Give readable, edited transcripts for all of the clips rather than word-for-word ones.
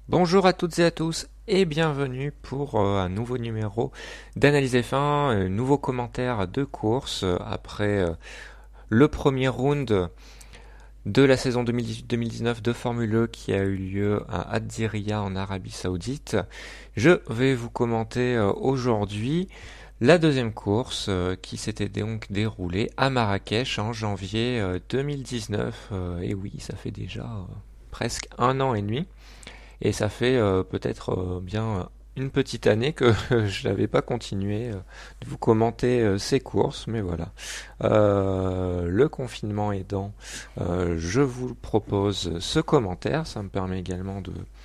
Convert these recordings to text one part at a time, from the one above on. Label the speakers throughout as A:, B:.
A: Bonjour à toutes et à tous et bienvenue pour un nouveau numéro d'Analyse F1, nouveau commentaire de course après le premier round de la saison 2018-2019 de Formule E qui a eu lieu à Ad-Diriyah en Arabie Saoudite. Je vais vous commenter aujourd'hui la deuxième course qui s'était donc déroulée à Marrakech en janvier 2019. Et oui, ça fait déjà presque un an et demi. Et ça fait peut-être bien une petite année que je n'avais pas continué de vous commenter ces courses, mais voilà. Le confinement aidant, je vous propose ce commentaire. Ça me permet également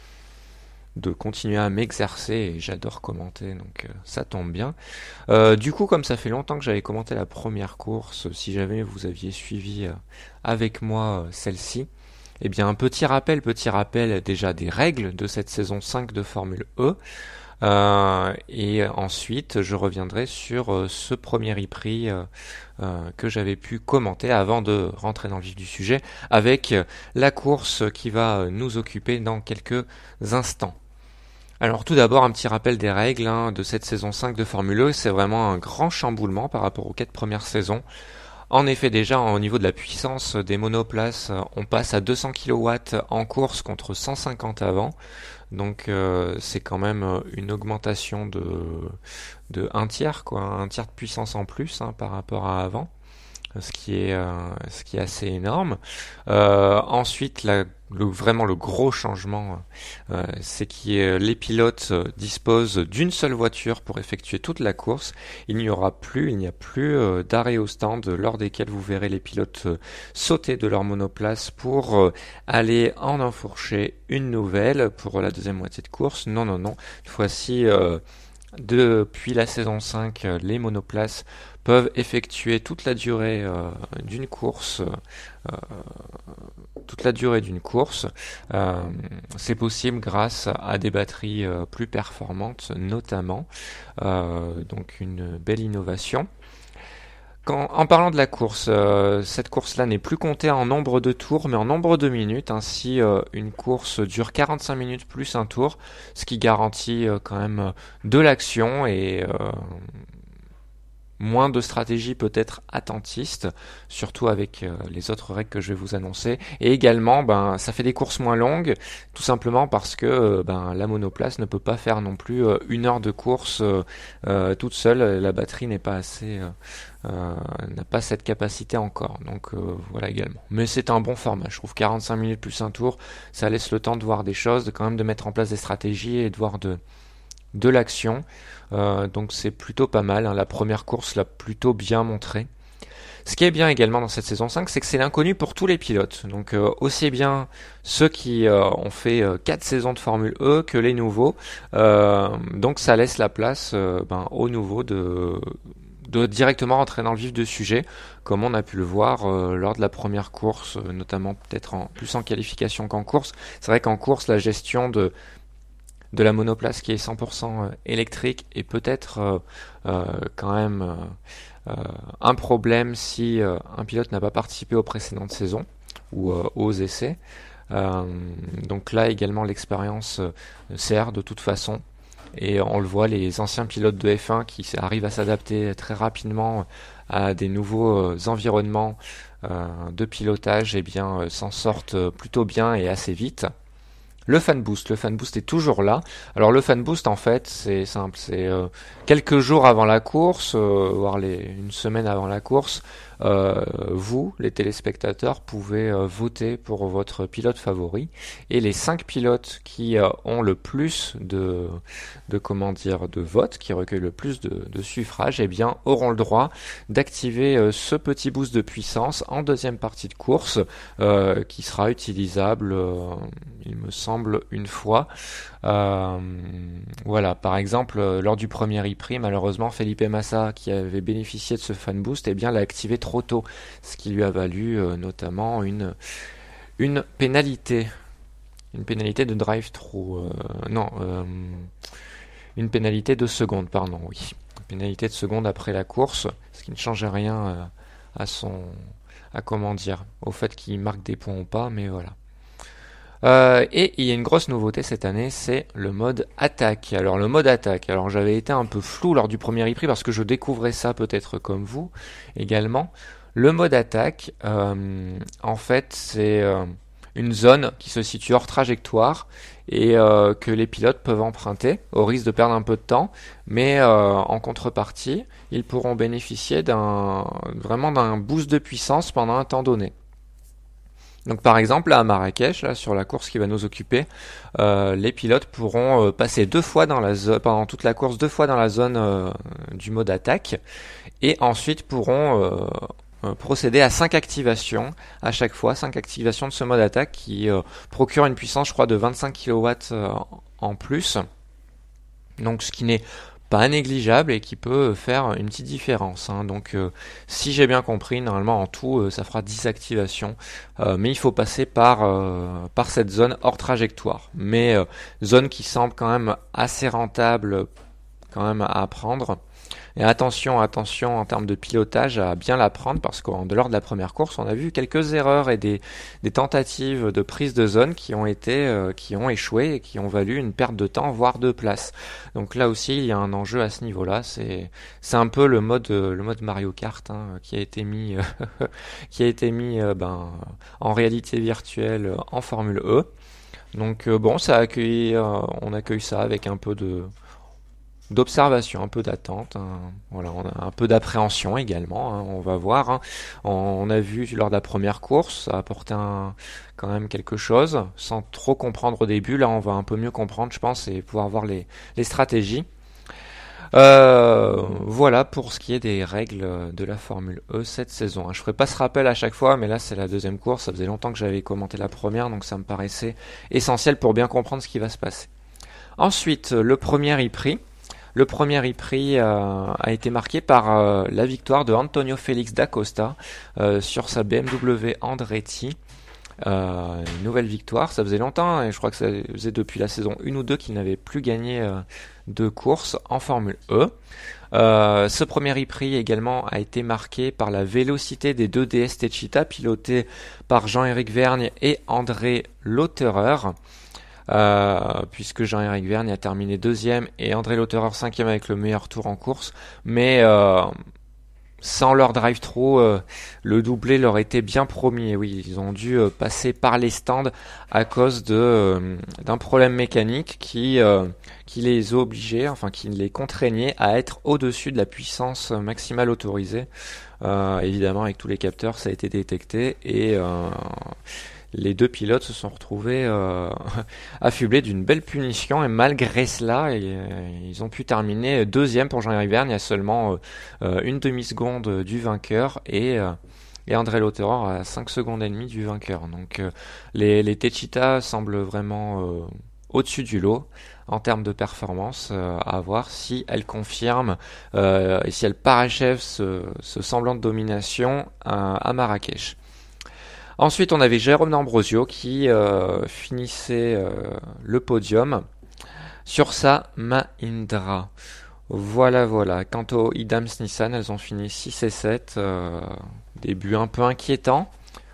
A: de continuer à m'exercer et j'adore commenter, donc ça tombe bien. Du coup, comme ça fait longtemps que j'avais commenté la première course, si jamais vous aviez suivi avec moi celle-ci, eh bien, un petit rappel déjà des règles de cette saison 5 de Formule E. Et ensuite, je reviendrai sur ce premier e-prix que j'avais pu commenter avant de rentrer dans le vif du sujet avec la course qui va nous occuper dans quelques instants. Alors tout d'abord un petit rappel des règles de cette saison 5 de Formule E, c'est vraiment un grand chamboulement par rapport aux 4 premières saisons. En effet, déjà au niveau de la puissance des monoplaces, on passe à 200 kW en course contre 150 avant. Donc c'est quand même une augmentation de un tiers, quoi, un tiers de puissance en plus par rapport à avant, ce qui est assez énorme. Ensuite, vraiment le gros changement, c'est que les pilotes disposent d'une seule voiture pour effectuer toute la course. Il n'y a plus d'arrêt au stand lors desquels vous verrez les pilotes sauter de leur monoplace pour aller en enfourcher une nouvelle pour la deuxième moitié de course. Non, non, non. Cette fois-ci, depuis la saison 5, les monoplaces peuvent effectuer toute la durée d'une course. Toute la durée d'une course. C'est possible grâce à des batteries plus performantes, notamment. Donc une belle innovation. En parlant de la course, cette course-là n'est plus comptée en nombre de tours, mais en nombre de minutes. Ainsi, une course dure 45 minutes plus un tour, ce qui garantit quand même de l'action et moins de stratégie peut-être attentiste, surtout avec les autres règles que je vais vous annoncer. Et également, ça fait des courses moins longues, tout simplement parce que la monoplace ne peut pas faire non plus une heure de course toute seule. La batterie n'est pas assez, n'a pas cette capacité encore. Donc voilà également. Mais c'est un bon format. Je trouve 45 minutes plus un tour, ça laisse le temps de voir des choses, quand même de mettre en place des stratégies et de voir de l'action. Donc c'est plutôt pas mal. La première course l'a plutôt bien montré. Ce qui est bien également dans cette saison 5, c'est que c'est l'inconnu pour tous les pilotes. Donc aussi bien ceux qui ont fait 4 saisons de Formule E que les nouveaux. Donc ça laisse la place aux nouveaux de directement rentrer dans le vif du sujet, comme on a pu le voir lors de la première course, notamment peut-être plus en qualification qu'en course. C'est vrai qu'en course, la gestion de la monoplace qui est 100% électrique et peut-être quand même un problème si un pilote n'a pas participé aux précédentes saisons ou aux essais. Donc là également l'expérience sert de toute façon et on le voit, les anciens pilotes de F1 qui arrivent à s'adapter très rapidement à des nouveaux environnements de pilotage s'en sortent plutôt bien et assez vite. Le fan boost est toujours là. Alors le fan boost en fait c'est simple, c'est quelques jours avant la course, voire une semaine avant la course, vous les téléspectateurs pouvez voter pour votre pilote favori et les 5 pilotes qui ont le plus de votes, qui recueillent le plus de suffrages, auront le droit d'activer ce petit boost de puissance en deuxième partie de course qui sera utilisable il me semble une fois. Voilà, par exemple, lors du premier e-prix, malheureusement, Felipe Massa, qui avait bénéficié de ce fan boost, l'a activé trop tôt, ce qui lui a valu notamment une pénalité. Une pénalité de drive-through. Une pénalité de seconde, pardon, oui. Une pénalité de seconde après la course, ce qui ne change rien au fait qu'il marque des points ou pas, mais voilà. Et il y a une grosse nouveauté cette année, c'est le mode attaque. Alors le mode attaque, alors j'avais été un peu flou lors du premier e-prix parce que je découvrais ça peut-être comme vous également. Le mode attaque, en fait, c'est une zone qui se situe hors trajectoire et que les pilotes peuvent emprunter au risque de perdre un peu de temps, mais en contrepartie, ils pourront bénéficier vraiment d'un boost de puissance pendant un temps donné. Donc par exemple là, à Marrakech, là, sur la course qui va nous occuper, les pilotes pourront passer deux fois dans la zone, pendant toute la course, deux fois dans la zone du mode attaque, et ensuite pourront procéder à 5 activations à chaque fois, 5 activations de ce mode attaque qui procure une puissance, je crois, de 25 kW en plus. Donc ce qui n'est pas négligeable et qui peut faire une petite différence, hein. Donc si j'ai bien compris, normalement en tout ça fera 10 activations, mais il faut passer par cette zone hors trajectoire. Mais zone qui semble quand même assez rentable quand même à prendre. Et attention, attention en termes de pilotage à bien la prendre parce qu'en dehors de la première course, on a vu quelques erreurs et des tentatives de prise de zone qui ont échoué et qui ont valu une perte de temps, voire de place. Donc là aussi, il y a un enjeu à ce niveau-là. C'est un peu le mode Mario Kart, hein, qui a été mis, en réalité virtuelle en Formule E. Donc bon, on accueille ça avec un peu d'observation, un peu d'attente, hein. Voilà, on a un peu d'appréhension également, hein, on va voir, hein. On a vu lors de la première course, ça a apporté quand même quelque chose, sans trop comprendre au début. Là, on va un peu mieux comprendre, je pense, et pouvoir voir les stratégies. Voilà pour ce qui est des règles de la Formule E cette saison, hein. Je ferai pas ce rappel à chaque fois, mais là c'est la deuxième course, ça faisait longtemps que j'avais commenté la première, donc ça me paraissait essentiel pour bien comprendre ce qui va se passer. Ensuite, le premier e-prix. Le premier e-prix a été marqué par la victoire de Antonio Félix da Costa sur sa BMW Andretti. Une nouvelle victoire, ça faisait longtemps, et je crois que ça faisait depuis la saison 1 ou 2 qu'il n'avait plus gagné de course en Formule E. Ce premier e-prix également a été marqué par la vélocité des deux DS Techeetah pilotés par Jean-Éric Vergne et André Lauterer. Puisque Jean-Éric Vergne a terminé deuxième et André Lauterer cinquième avec le meilleur tour en course, mais sans leur drive-through, le doublé leur était bien promis. Et oui, ils ont dû passer par les stands à cause d'un problème mécanique qui les obligeait, enfin qui les contraignait à être au-dessus de la puissance maximale autorisée. Évidemment, avec tous les capteurs, ça a été détecté et les deux pilotes se sont retrouvés affublés d'une belle punition, et malgré cela, ils ont pu terminer deuxième pour Jean-Éric Vergne. Il y a seulement une demi-seconde du vainqueur et André Lauterer à 5 secondes et demie du vainqueur. Donc les Techeetah semblent vraiment au-dessus du lot en termes de performance, à voir si elles confirment et si elles parachèvent ce semblant de domination à Marrakech. Ensuite, on avait Jérôme D'Ambrosio qui finissait le podium sur sa Mahindra. Voilà, voilà. Quant aux Idams Nissan, elles ont fini 6 et 7. Début un peu inquiétant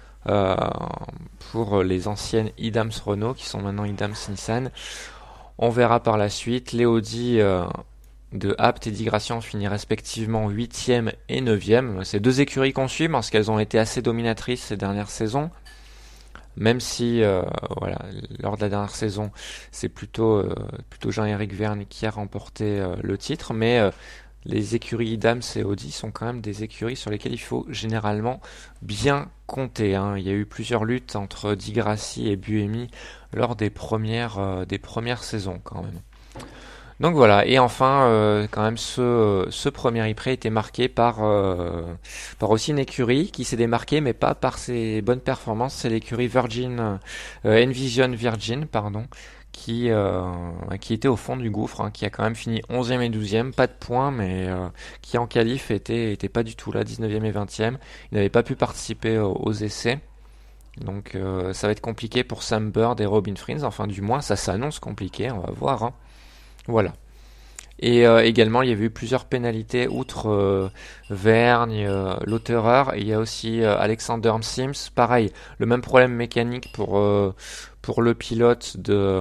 A: pour les anciennes Idams Renault qui sont maintenant Idams Nissan. On verra par la suite. Les Audi de Apt et Digration ont fini respectivement 8e et 9e. C'est deux écuries qu'on suit parce qu'elles ont été assez dominatrices ces dernières saisons. Même si, voilà, lors de la dernière saison, c'est plutôt Jean-Éric Vergne qui a remporté le titre. Mais les écuries Idams et Audi sont quand même des écuries sur lesquelles il faut généralement bien compter, hein. Il y a eu plusieurs luttes entre Di Grassi et Buemi lors des premières saisons quand même. Donc voilà, et enfin, quand même, ce premier e-prix a été marqué par aussi une écurie qui s'est démarquée, mais pas par ses bonnes performances. C'est l'écurie Envision Virgin, pardon, qui était au fond du gouffre, hein, qui a quand même fini 11e et 12e, pas de points, mais qui en qualif était pas du tout là, 19e et 20e. Il n'avait pas pu participer aux essais. Donc ça va être compliqué pour Sam Bird et Robin Frins, enfin du moins ça s'annonce compliqué, on va voir, hein. Voilà. Et également, il y avait eu plusieurs pénalités outre Vergne, Lauterer. Il y a aussi Alexander Sims. Pareil, le même problème mécanique pour le pilote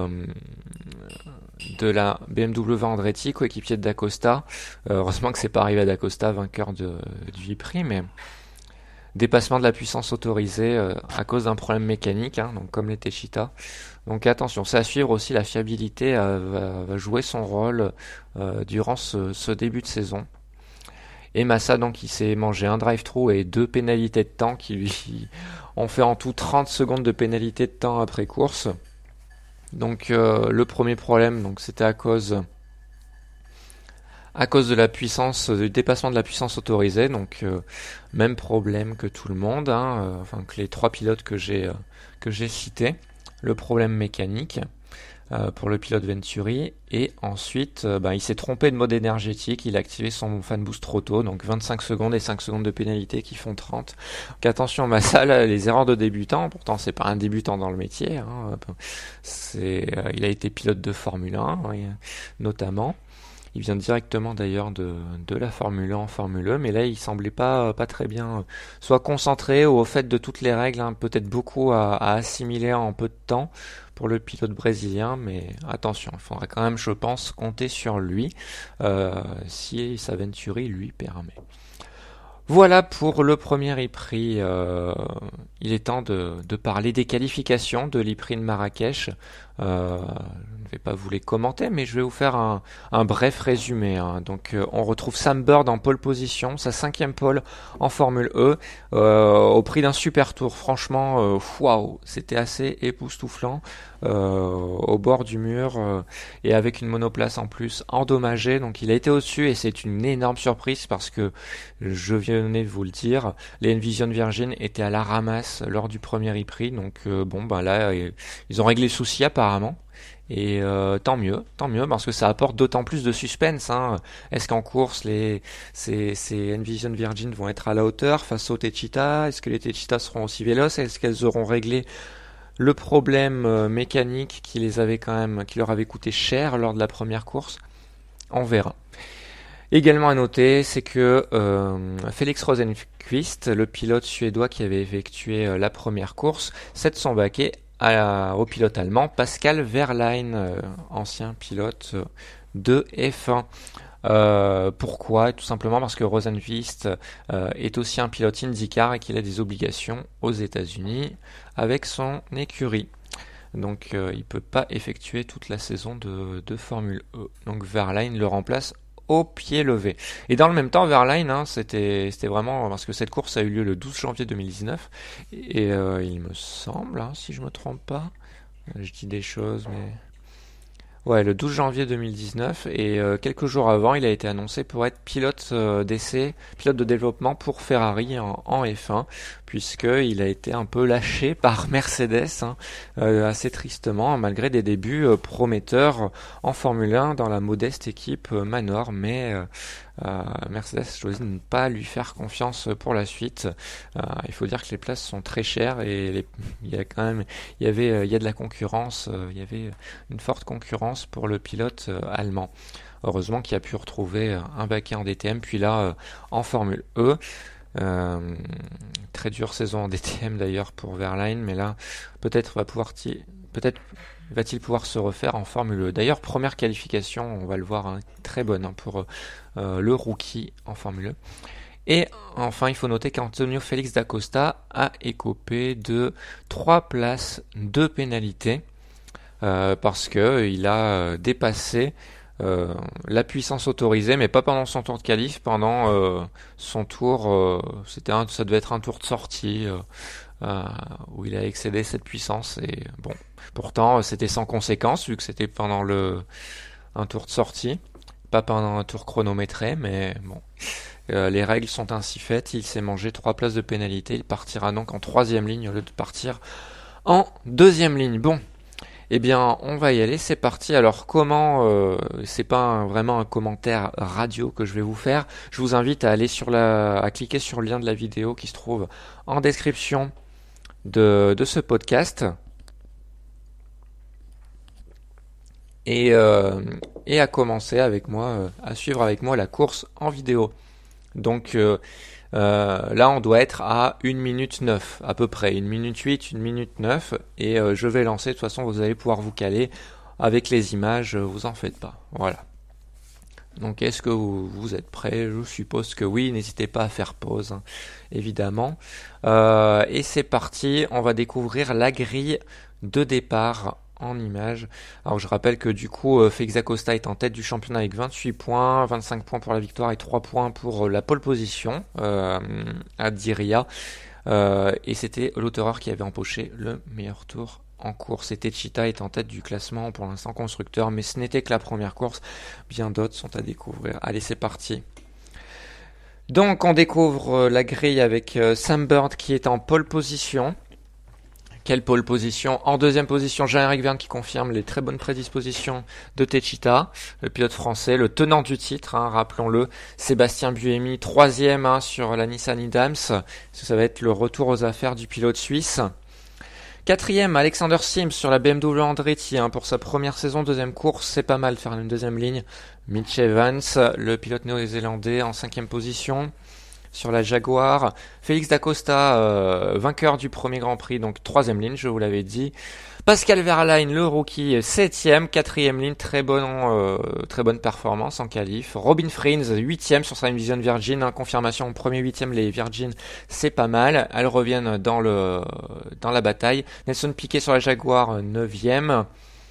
A: de la BMW Andretti, coéquipier de Dacosta. Heureusement que c'est pas arrivé à Dacosta, vainqueur du Prix, mais dépassement de la puissance autorisée à cause d'un problème mécanique, donc comme les Techeetah. Donc attention, c'est à suivre aussi, la fiabilité va jouer son rôle durant ce début de saison. Et Massa, donc, il s'est mangé un drive-through et 2 pénalités de temps qui lui ont fait en tout 30 secondes de pénalité de temps après course. Donc le premier problème, donc, c'était à cause de la puissance, du dépassement de la puissance autorisée. Donc même problème que tout le monde, enfin que les 3 pilotes que j'ai cités. Le problème mécanique pour le pilote Venturi, et ensuite il s'est trompé de mode énergétique, il a activé son fan boost trop tôt, donc 25 secondes et 5 secondes de pénalité qui font 30. Donc attention, Massa, là, les erreurs de débutant, pourtant c'est pas un débutant dans le métier, il a été pilote de Formule 1 notamment. Il vient directement d'ailleurs de la Formule 1 en Formule E, mais là il semblait pas très bien, soit concentré au fait de toutes les règles, peut-être beaucoup à assimiler en peu de temps pour le pilote brésilien, mais attention, il faudra quand même, je pense, compter sur lui si sa Venturi lui permet. Voilà pour le premier e-prix. Il est temps de parler des qualifications de l'e-prix de Marrakech. Je ne vais pas vous les commenter, mais je vais vous faire un bref résumé. Donc, on retrouve Sam Bird en pole position, sa 5e pole en Formule E, au prix d'un super tour. Franchement, waouh, c'était assez époustouflant, au bord du mur et avec une monoplace en plus endommagée. Donc, il a été au-dessus et c'est une énorme surprise parce que je venais de vous le dire, les Envision Virgin étaient à la ramasse lors du premier e-prix. Donc, là, ils ont réglé le souci apparemment. Et tant mieux, parce que ça apporte d'autant plus de suspense. Est-ce qu'en course, ces Envision Virgin vont être à la hauteur face aux Techeetah? Est-ce que les Techeetah seront aussi véloces? Est-ce qu'elles auront réglé le problème mécanique qui leur avait coûté cher lors de la première course? On verra. Également à noter, c'est que Felix Rosenqvist, le pilote suédois qui avait effectué la première course, cède son baquet au pilote allemand Pascal Wehrlein, ancien pilote de F1. Pourquoi? Tout simplement parce que Rosenqvist est aussi un pilote IndyCar et qu'il a des obligations aux États-Unis avec son écurie. Donc il ne peut pas effectuer toute la saison de Formule E. Donc Wehrlein le remplace au pied levé. Et dans le même temps, Wehrlein, c'était vraiment, parce que cette course a eu lieu le 12 janvier 2019, et il me semble, si je me trompe pas, je dis des choses, mais... Ouais, le 12 janvier 2019, et quelques jours avant, il a été annoncé pour être pilote d'essai, pilote de développement pour Ferrari en F1, puisqu'il a été un peu lâché par Mercedes, assez tristement, malgré des débuts prometteurs en Formule 1 dans la modeste équipe Manor, mais Mercedes choisit de ne pas lui faire confiance pour la suite. Il faut dire que les places sont très chères et il y a de la concurrence, il y avait une forte concurrence pour le pilote allemand. Heureusement qu'il a pu retrouver un baquet en DTM, puis là en Formule E. Très dure saison en DTM d'ailleurs pour Wehrlein, mais là peut-être va-t-il pouvoir se refaire en Formule E. D'ailleurs, première qualification, on va le voir, très bonne pour le rookie en Formule E. Et enfin, il faut noter qu'Antonio Félix da Costa a écopé de 3 places de pénalité parce qu'il a dépassé la puissance autorisée, mais pas pendant son tour de qualif, pendant son tour, ça devait être un tour de sortie où il a excédé cette puissance, et bon, pourtant c'était sans conséquence vu que c'était pendant un tour de sortie, pas pendant un tour chronométré, mais bon, les règles sont ainsi faites. Il s'est mangé 3 places de pénalité, il partira donc en 3e ligne au lieu de partir en 2e ligne. Bon, eh bien, on va y aller, c'est parti. Alors comment, c'est pas vraiment un commentaire radio que je vais vous faire. Je vous invite à aller à cliquer sur le lien de la vidéo qui se trouve en description de ce podcast. Et à commencer avec moi, à suivre avec moi la course en vidéo. Donc Là, on doit être à 1 minute 9, à peu près. 1 minute 8, 1 minute 9. Et je vais lancer. De toute façon, vous allez pouvoir vous caler avec les images. Vous en faites pas. Voilà. Donc, est-ce que vous êtes prêts? Je suppose que oui. N'hésitez pas à faire pause, hein, évidemment. Et c'est parti. On va découvrir la grille de départ en images. Alors je rappelle que du coup Félix Acosta est en tête du championnat avec 28 points, 25 points pour la victoire et 3 points pour la pole position à Diriyah. Et c'était l'auteur qui avait empoché le meilleur tour en course. Et Techeetah est en tête du classement pour l'instant constructeur, mais ce n'était que la première course. Bien d'autres sont à découvrir. Allez, c'est parti. Donc on découvre la grille avec Sam Bird qui est en pole position. Quelle pole position? En deuxième position, Jean-Éric Vergne qui confirme les très bonnes prédispositions de Techeetah, le pilote français, le tenant du titre, hein, rappelons-le. Sébastien Buemi, troisième sur la Nissan Idams. Ça va être le retour aux affaires du pilote suisse. Quatrième, Alexander Sims sur la BMW Andretti, hein, pour sa première saison, deuxième course, c'est pas mal de faire une deuxième ligne. Mitch Evans, le pilote néo-zélandais, en cinquième position. Sur la Jaguar, Félix D'Acosta, vainqueur du premier Grand Prix, donc troisième ligne, je vous l'avais dit. Pascal Wehrlein, le rookie, septième, quatrième ligne, très bonne performance en qualif. Robin Frijns, huitième sur sa Vision Virgin, hein, confirmation, premier huitième, les Virgin, c'est pas mal. Elles reviennent dans la bataille. Nelson Piquet sur la Jaguar, neuvième.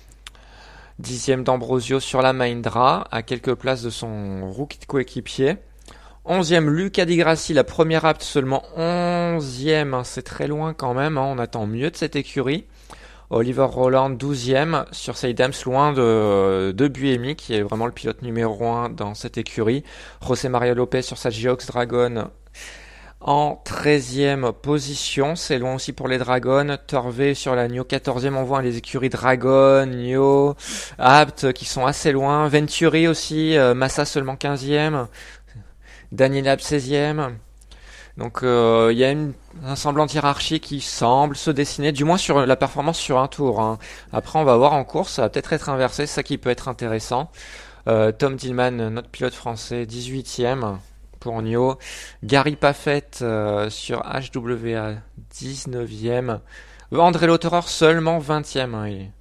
A: Dixième d'Ambrosio sur la Mahindra, à quelques places de son rookie de coéquipier. 11e, Luca Di Grassi, la première apte, seulement 11e, hein, c'est très loin quand même, hein, on attend mieux de cette écurie. Oliver Roland, 12e sur Seidams, loin de Buemi, qui est vraiment le pilote numéro 1 dans cette écurie. José Maria Lopez sur sa Geox Dragon en 13e position, c'est loin aussi pour les Dragons. Torvé sur la Nio 14e, on voit les écuries Dragon, Nio, Apt qui sont assez loin. Venturi aussi, Massa seulement 15e. Daniel Abt 16e. Donc il y a un semblant de hiérarchie qui semble se dessiner, du moins sur la performance sur un tour, hein. Après on va voir en course, ça va peut-être être inversé, c'est ça qui peut être intéressant. Tom Dillman, notre pilote français, 18e pour Nio. Gary Paffett sur HWA, 19e. André Lauterer seulement 20e.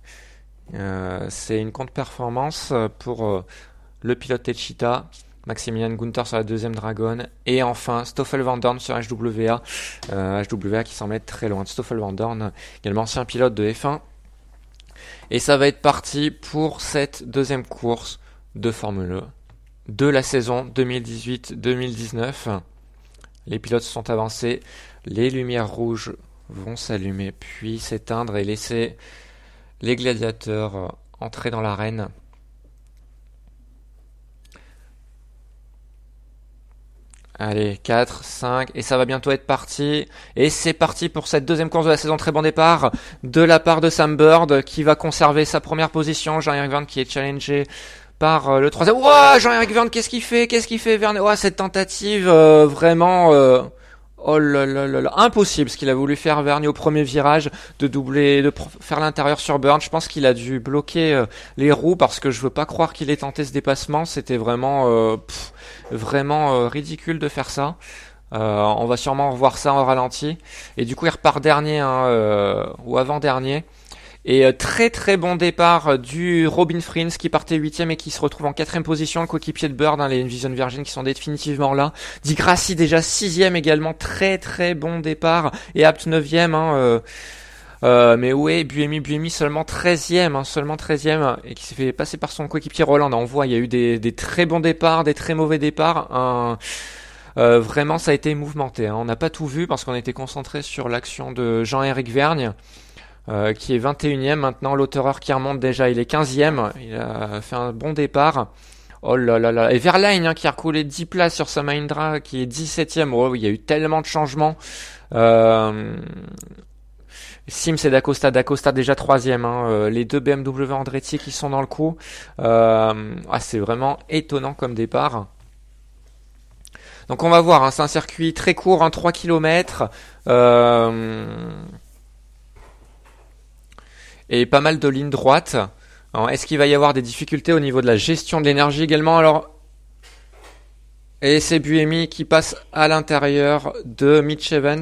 A: Hein, c'est une contre-performance pour le pilote Techeetah. Maximilian Gunther sur la deuxième Dragon. Et enfin, Stoffel Van Dorn sur HWA. HWA qui semble être très loin de Stoffel Van Dorn, également ancien pilote de F1. Et ça va être parti pour cette deuxième course de Formule 1 de la saison 2018-2019. Les pilotes sont avancés. Les lumières rouges vont s'allumer puis s'éteindre et laisser les gladiateurs entrer dans l'arène. Allez, 4, 5, et ça va bientôt être parti. Et c'est parti pour cette deuxième course de la saison. Très bon départ de la part de Sam Bird qui va conserver sa première position. Jean-Éric Vergne qui est challengé par le troisième. Ouah, Jean-Éric Vergne, qu'est-ce qu'il fait Vergne? Ouah, cette tentative vraiment... Oh là là là là, impossible ce qu'il a voulu faire Vergne au premier virage, de doubler, faire l'intérieur sur Bird. Je pense qu'il a dû bloquer les roues parce que je veux pas croire qu'il ait tenté ce dépassement. C'était vraiment ridicule de faire ça. On va sûrement revoir ça en ralenti. Et du coup il repart dernier ou avant-dernier. Et très très bon départ du Robin Frijns qui partait 8ème et qui se retrouve en 4ème position, le coéquipier de Bird, hein, les Vision Virgin qui sont définitivement là. Di Grassi déjà 6ème également, très très bon départ. Et Abt 9ème, hein, mais ouais, Buemi seulement 13ème, hein, et qui s'est fait passer par son coéquipier Roland. On voit, il y a eu des très bons départs, des très mauvais départs. Vraiment, ça a été mouvementé, hein. On n'a pas tout vu parce qu'on était concentré sur l'action de Jean-Éric Vergne. Qui est 21ème maintenant, l'auteur qui remonte déjà, il est 15ème, il a fait un bon départ. Oh là là là, et Wehrlein, hein, qui a recoulé 10 places sur sa Mahindra, qui est 17ème. Oh, il y a eu tellement de changements. Sims et D'Acosta déjà 3ème, hein, les deux BMW Andretti qui sont dans le coup. C'est vraiment étonnant comme départ. Donc on va voir, hein, c'est un circuit très court, hein, 3 km. Et pas mal de lignes droites. Alors, est-ce qu'il va y avoir des difficultés au niveau de la gestion de l'énergie également? Alors, Et c'est Buemi qui passe à l'intérieur de Mitch Evans,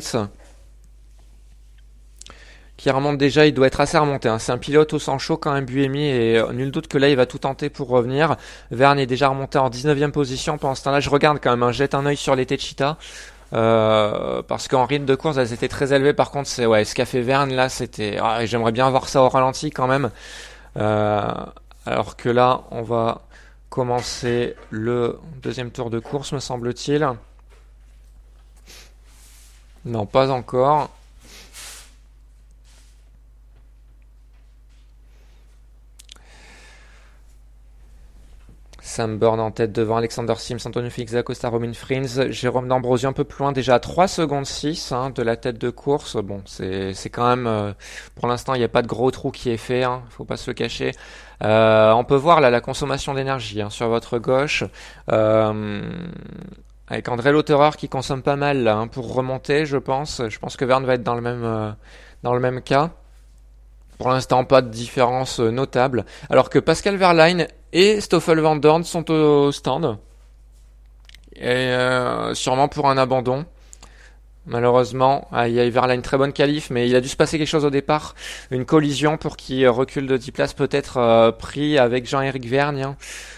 A: qui remonte déjà, il doit être assez remonté. Hein. C'est un pilote au sang chaud quand même, Buemi, et nul doute que là, il va tout tenter pour revenir. Verne est déjà remonté en 19e position. Pendant ce temps-là, je regarde quand même, hein, jette un œil sur les Techeetah. Parce qu'en rythme de course, elles étaient très élevées. Par contre, c'est ce qu'a fait Verne là, c'était. J'aimerais bien voir ça au ralenti quand même. Euh, alors que là, on va commencer le deuxième tour de course, me semble-t-il. Non, pas encore. Sam Burn en tête devant Alexander Sims, Antonio Félix Acosta, Romain Frins, Jérôme D'Ambrosio un peu plus loin, déjà à 3 secondes 6 de la tête de course. Bon, c'est quand même, pour l'instant, il n'y a pas de gros trou qui est fait, faut pas se le cacher. On peut voir là la consommation d'énergie sur votre gauche. Avec André Lauterer qui consomme pas mal là, pour remonter, je pense. Je pense que Verne va être dans le même cas. Pour l'instant, pas de différence notable. Alors que Pascal Wehrlein et Stoffel Van Dorn sont au stand. Et sûrement pour un abandon. Malheureusement, il y a Wehrlein très bonne qualif, mais il a dû se passer quelque chose au départ. Une collision pour qu'il recule de 10 places, peut-être pris avec Jean-Éric Vergne.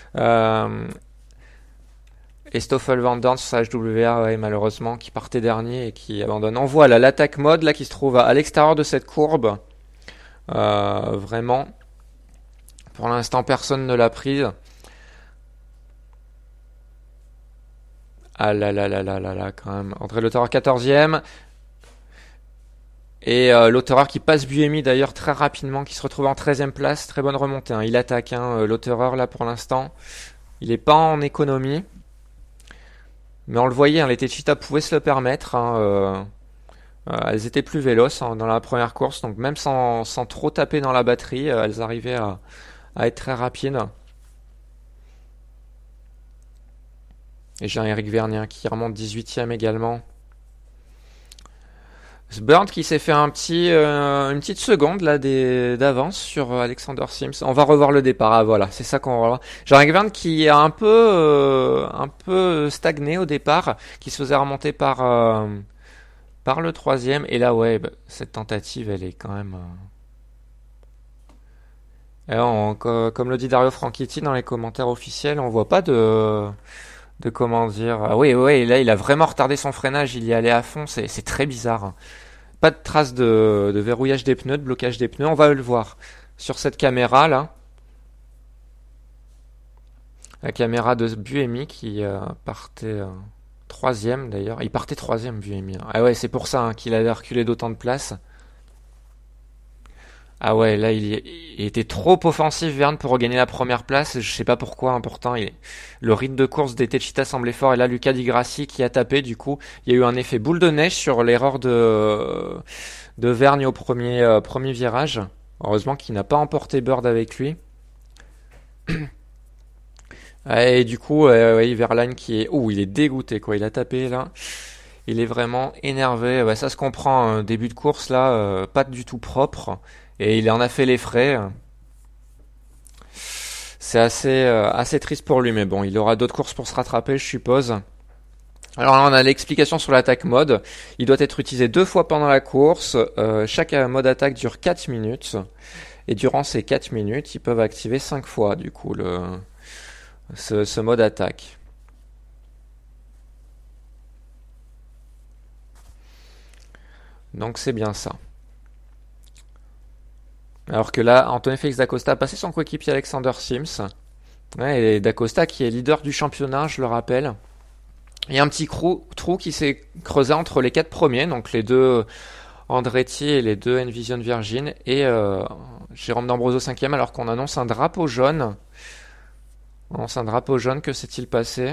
A: Et Stoffel Van Dorn sur sa HWA, malheureusement, qui partait dernier et qui abandonne. On voit là l'attaque mode là, qui se trouve à l'extérieur de cette courbe. Vraiment, pour l'instant, personne ne l'a prise. Ah là là là là là là, quand même. André Lauterer 14e. Et Lauterer qui passe Buemi d'ailleurs très rapidement, qui se retrouve en 13e place. Très bonne remontée. Il attaque Lauterer là pour l'instant. Il n'est pas en économie. Mais on le voyait, les Techeetah pouvaient se le permettre. Elles étaient plus véloces dans la première course, donc même sans trop taper dans la batterie, elles arrivaient à être très rapides. Et Jean-Éric Vergne qui remonte 18e également. Burn qui s'est fait une petite seconde là d'avance sur Alexander Sims. On va revoir le départ. Ah voilà, c'est ça qu'on va voir. Jean-Éric Vergne qui a un peu stagné au départ, qui se faisait remonter par le troisième. Et là, cette tentative, elle est quand même. Comme le dit Dario Franchitti dans les commentaires officiels, on voit pas de comment dire. Ah oui, là, il a vraiment retardé son freinage. Il y allait à fond. C'est très bizarre. Pas de trace de verrouillage des pneus, de blocage des pneus. On va le voir sur cette caméra là. La caméra de Buemi qui partait troisième d'ailleurs. Il partait troisième Buemi. Ah ouais, c'est pour ça qu'il avait reculé d'autant de place. Ah ouais, là il était trop offensif Verne pour regagner la première place. Je sais pas pourquoi. Pourtant, le rythme de course des Techeetah semblait fort. Et là, Luca Di Grassi qui a tapé. Du coup, il y a eu un effet boule de neige sur l'erreur de Vergne au premier virage. Heureusement qu'il n'a pas emporté Bird avec lui. Et du coup, Verlaine qui est... il est dégoûté, quoi. Il a tapé, là. Il est vraiment énervé. Ça se comprend, un début de course, là, pas du tout propre. Et il en a fait les frais. C'est assez triste pour lui, mais bon, il aura d'autres courses pour se rattraper, je suppose. Alors là, on a l'explication sur l'attaque mode. Il doit être utilisé 2 fois pendant la course. Chaque mode attaque dure 4 minutes. Et durant ces 4 minutes, ils peuvent activer 5 fois, du coup, ce mode attaque. Donc c'est bien ça. Alors que là, Antonio Félix d'Acosta a passé son coéquipier Alexander Sims. Et d'Acosta qui est leader du championnat, je le rappelle. Il y a un petit trou qui s'est creusé entre les 4 premiers, donc les 2 Andretti et les 2 Envision Virgin, et Jérôme D'Ambrosio 5e, alors qu'on annonce un drapeau jaune. Que s'est-il passé?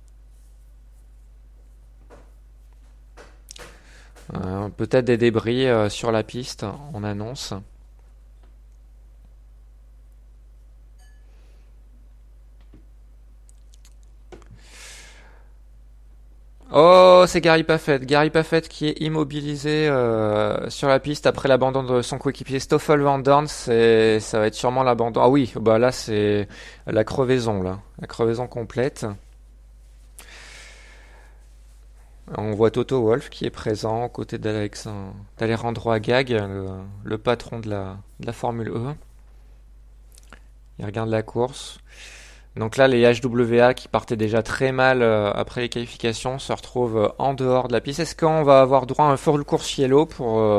A: Peut-être des débris sur la piste, on annonce. Oh, c'est Gary Paffett. Gary Paffett qui est immobilisé sur la piste après l'abandon de son coéquipier Stoffel Van Dorn. Ça va être sûrement l'abandon. Ah oui, là c'est la crevaison là, la crevaison complète. On voit Toto Wolff qui est présent aux côtés d'Alejandro Agag, le patron de la Formule E. Il regarde la course. Donc là, les HWA qui partaient déjà très mal après les qualifications se retrouvent en dehors de la piste. Est-ce qu'on va avoir droit à un full course yellow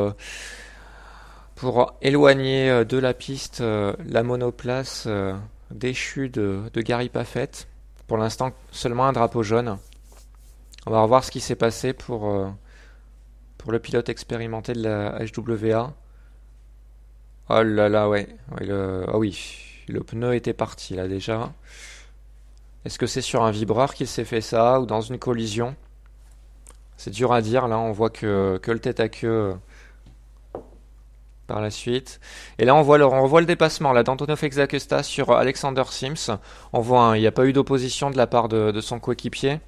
A: pour éloigner de la piste la monoplace déchue de Gary Paffett? Pour l'instant, seulement un drapeau jaune. On va revoir ce qui s'est passé pour le pilote expérimenté de la HWA. Oh là là, ouais. Ah oui, le pneu était parti là déjà. Est-ce que c'est sur un vibreur qu'il s'est fait ça ou dans une collision? C'est dur à dire. Là, on voit que le tête à queue par la suite. Et là, on revoit le dépassement là d'Antonio Fexacusta sur Alexander Sims. On voit, il n'y a pas eu d'opposition de la part de son coéquipier.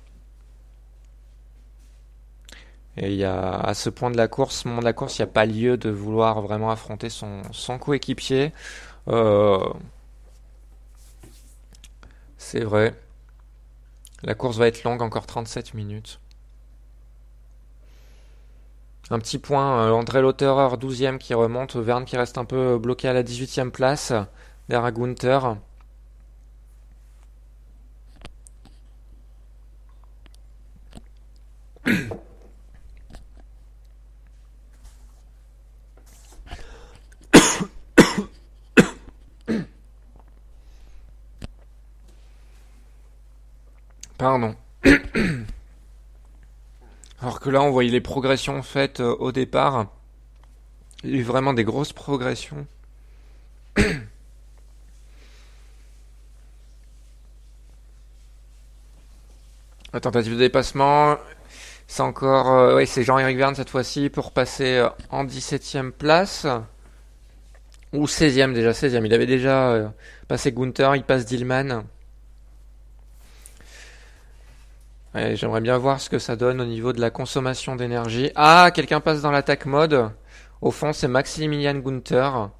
A: Et il y a, à ce point de la course, moment de la course, il n'y a pas lieu de vouloir vraiment affronter son coéquipier. Euh, c'est vrai. La course va être longue, encore 37 minutes. Un petit point, André Lotterer 12e qui remonte, Verne qui reste un peu bloqué à la 18e place, derrière Gunther. Pardon. Alors que là, on voyait les progressions faites au départ. Il y a eu vraiment des grosses progressions. La tentative de dépassement, c'est encore... ouais, c'est Jean-Éric Verne cette fois-ci pour passer en 17e place. Ou 16e déjà, 16e. Il avait déjà passé Gunther, il passe Dillman. Ouais, j'aimerais bien voir ce que ça donne au niveau de la consommation d'énergie. Ah, quelqu'un passe dans l'attaque mode. Au fond, c'est Maximilian Gunther.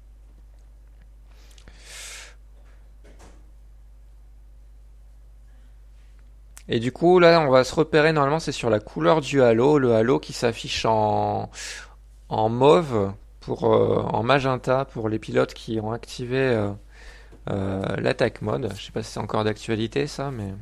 A: Et du coup, là, on va se repérer. Normalement, c'est sur la couleur du halo. Le halo qui s'affiche en mauve, en magenta pour les pilotes qui ont activé l'attaque mode. Je sais pas si c'est encore d'actualité, ça, mais...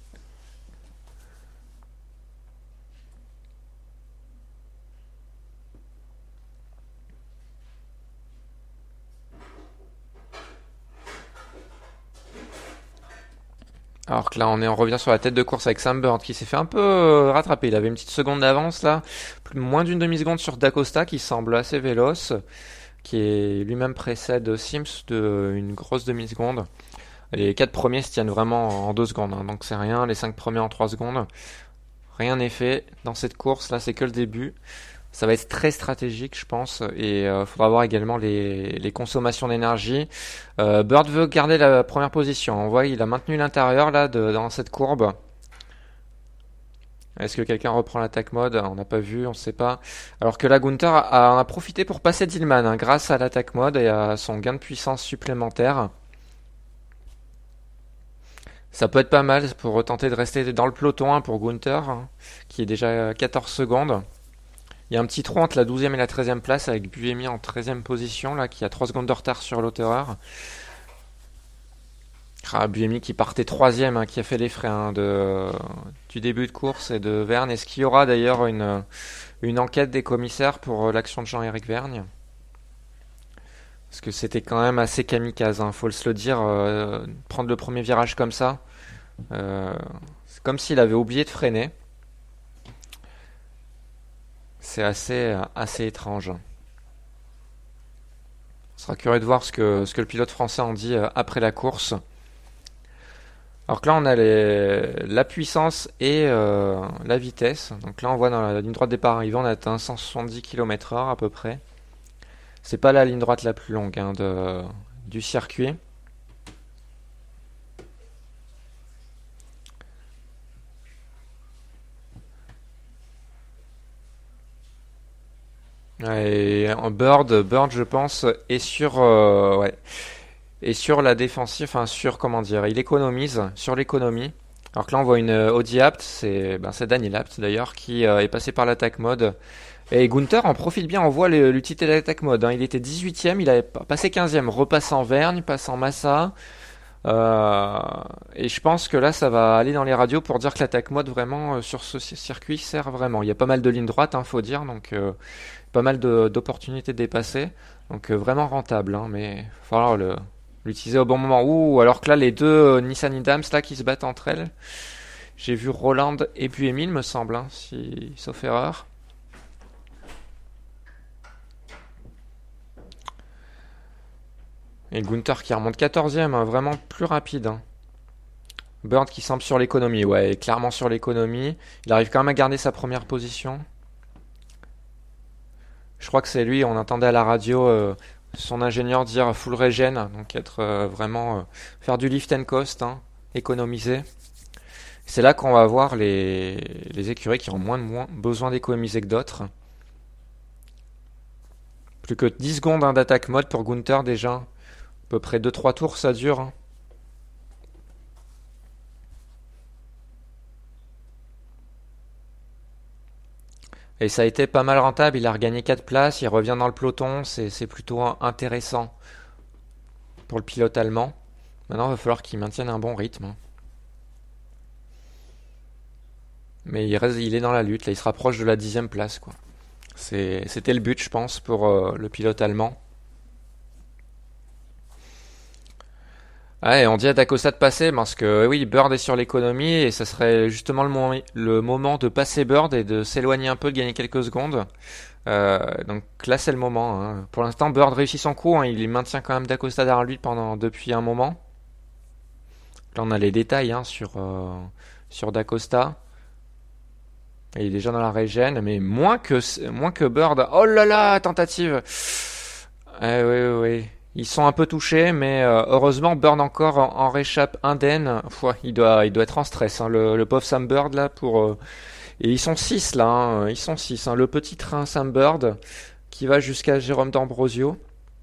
A: Alors que là, on revient sur la tête de course avec Sam Bird qui s'est fait un peu rattraper. Il avait une petite seconde d'avance là, moins d'une demi-seconde sur Dacosta qui semble assez véloce, qui est lui-même précède Sims de une grosse demi-seconde. Les 4 premiers se tiennent vraiment en 2 secondes, hein, donc c'est rien. Les 5 premiers en 3 secondes, rien n'est fait dans cette course. Là, c'est que le début. Ça va être très stratégique, je pense, et faudra voir également les consommations d'énergie. Bird veut garder la première position. On voit il a maintenu l'intérieur là dans cette courbe. Est-ce que quelqu'un reprend l'attaque mode? On n'a pas vu, on ne sait pas. Alors que là, Gunther a profité pour passer Dillman hein, grâce à l'attaque mode et à son gain de puissance supplémentaire. Ça peut être pas mal pour tenter de rester dans le peloton hein, pour Gunther, hein, qui est déjà à 14 secondes. Il y a un petit trou entre la 12e et la 13e place avec Buemi en 13e position, là, qui a 3 secondes de retard sur Lotterer. Ah, Buemi qui partait 3e, hein, qui a fait les frais hein, du début de course et de Verne. Est-ce qu'il y aura d'ailleurs une enquête des commissaires pour l'action de Jean-Éric Vergne? Parce que c'était quand même assez kamikaze, hein, faut se le dire. Prendre le premier virage comme ça, c'est comme s'il avait oublié de freiner. C'est assez étrange. On sera curieux de voir ce que le pilote français en dit après la course. Alors que là, on a la puissance et la vitesse. Donc là, on voit dans la ligne droite départ arrivée, on a atteint 170 km/h à peu près. C'est pas la ligne droite la plus longue hein, du circuit. Et Bird, je pense, est sur, ouais, et sur la défensive, enfin sur comment dire, il économise sur l'économie. Alors que là, on voit une Audi Apt, c'est Daniel Apt d'ailleurs, qui est passé par l'attaque mode. Et Gunther en profite bien, on voit l'utilité de l'attaque mode, hein. Il était 18ème, il avait passé 15ème, repasse en Vergne, passe en Massa. Euh, et je pense que là, ça va aller dans les radios pour dire que l'attaque mode vraiment sur ce circuit sert vraiment. Il y a pas mal de lignes droites, hein, faut dire, donc pas mal d'opportunités de dépasser. Donc vraiment rentable, hein, mais il va falloir l'utiliser au bon moment. Ouh, alors que là, les deux Nissan Idams là qui se battent entre elles. J'ai vu Roland et puis Emile, me semble, hein, sauf erreur. Et Gunther qui remonte 14ème, hein, vraiment plus rapide, hein. Bird qui semble sur l'économie, ouais, clairement sur l'économie. Il arrive quand même à garder sa première position. Je crois que c'est lui, on entendait à la radio son ingénieur dire full regen, donc être vraiment faire du lift and coast, hein, économiser. C'est là qu'on va voir les écuries qui ont moins besoin d'économiser que d'autres. Plus que 10 secondes, hein, d'attaque mode pour Gunther déjà. À peu près 2-3 tours ça dure, hein. Et ça a été pas mal rentable, il a regagné 4 places, il revient dans le peloton, c'est plutôt intéressant pour le pilote allemand. Maintenant, il va falloir qu'il maintienne un bon rythme, hein. Mais il est dans la lutte, là, il se rapproche de la 10ème place, quoi. C'était le but, je pense, pour le pilote allemand. Ouais, on dit à Dacosta de passer parce que oui, Bird est sur l'économie et ça serait justement le moment de passer Bird et de s'éloigner un peu, de gagner quelques secondes. Donc là, c'est le moment, hein. Pour l'instant, Bird réussit son coup, hein. Il maintient quand même Dacosta derrière lui depuis un moment. Là, on a les détails, hein, sur Dacosta. Il est déjà dans la régène, mais moins que Bird. Oh là là, tentative. Oui, oui, oui. Ils sont un peu touchés, mais heureusement Bird encore en réchappe indemne. Pouah, il doit être en stress, hein, le pauvre Sam Bird là et ils sont 6 là, hein, ils sont 6, hein. Le petit train Sam Bird qui va jusqu'à Jérôme D'Ambrosio.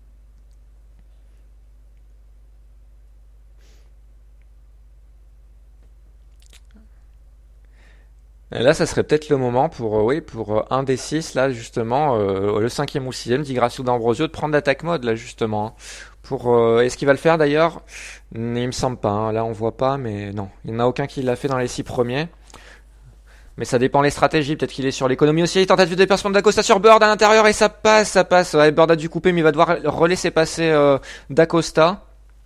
A: Et là, ça serait peut-être le moment pour un des 6 là justement, le cinquième ou sixième d'Igracio D'Ambrosio de prendre l'attaque mode là justement, hein. Est-ce qu'il va le faire d'ailleurs? Il me semble pas, hein. Là, on voit pas, mais non, il n'y en a aucun qui l'a fait dans les 6 premiers. Mais ça dépend les stratégies. Peut-être qu'il est sur l'économie aussi. Tentative de déplacement d'Acosta sur Bird à l'intérieur et ça passe, ça passe. Ouais, Bird a dû couper, mais il va devoir relaisser passer d'Acosta.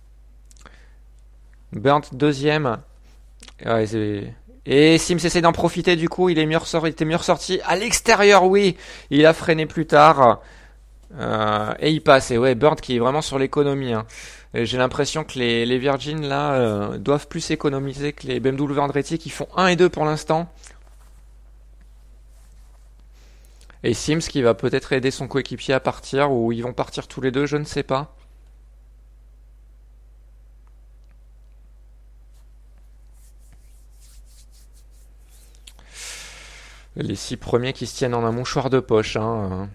A: Bird deuxième. Ouais, et Sims essaie d'en profiter du coup. Il était mieux ressorti à l'extérieur, oui. Il a freiné plus tard. Et il passe. Et ouais, Bird qui est vraiment sur l'économie, hein. J'ai l'impression que les Virgin là doivent plus économiser que les BMW Andretti qui font 1 et 2 pour l'instant. Et Sims qui va peut-être aider son coéquipier à partir, ou ils vont partir tous les deux, je ne sais pas. Les 6 premiers qui se tiennent en un mouchoir de poche, hein.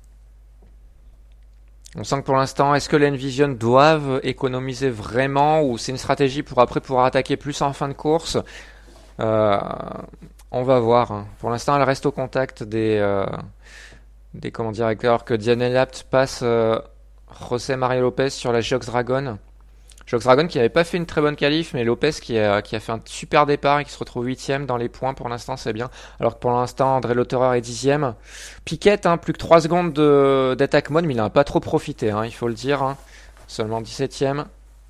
A: On sent que pour l'instant, est-ce que les Envision doivent économiser vraiment, ou c'est une stratégie pour après pouvoir attaquer plus en fin de course? Euh, on va voir, hein. Pour l'instant, elle reste au contact des comment dire, alors que Diane Lapt passe José María Lopez sur la Jox Dragon. Jox Dragon qui n'avait pas fait une très bonne qualif, mais Lopez qui a fait un super départ et qui se retrouve 8ème dans les points pour l'instant, c'est bien. Alors que pour l'instant, André Lotterer est 10ème. Piquet, hein, plus que 3 secondes d'attaque mode, mais il n'a pas trop profité, hein, il faut le dire, hein. Seulement 17ème.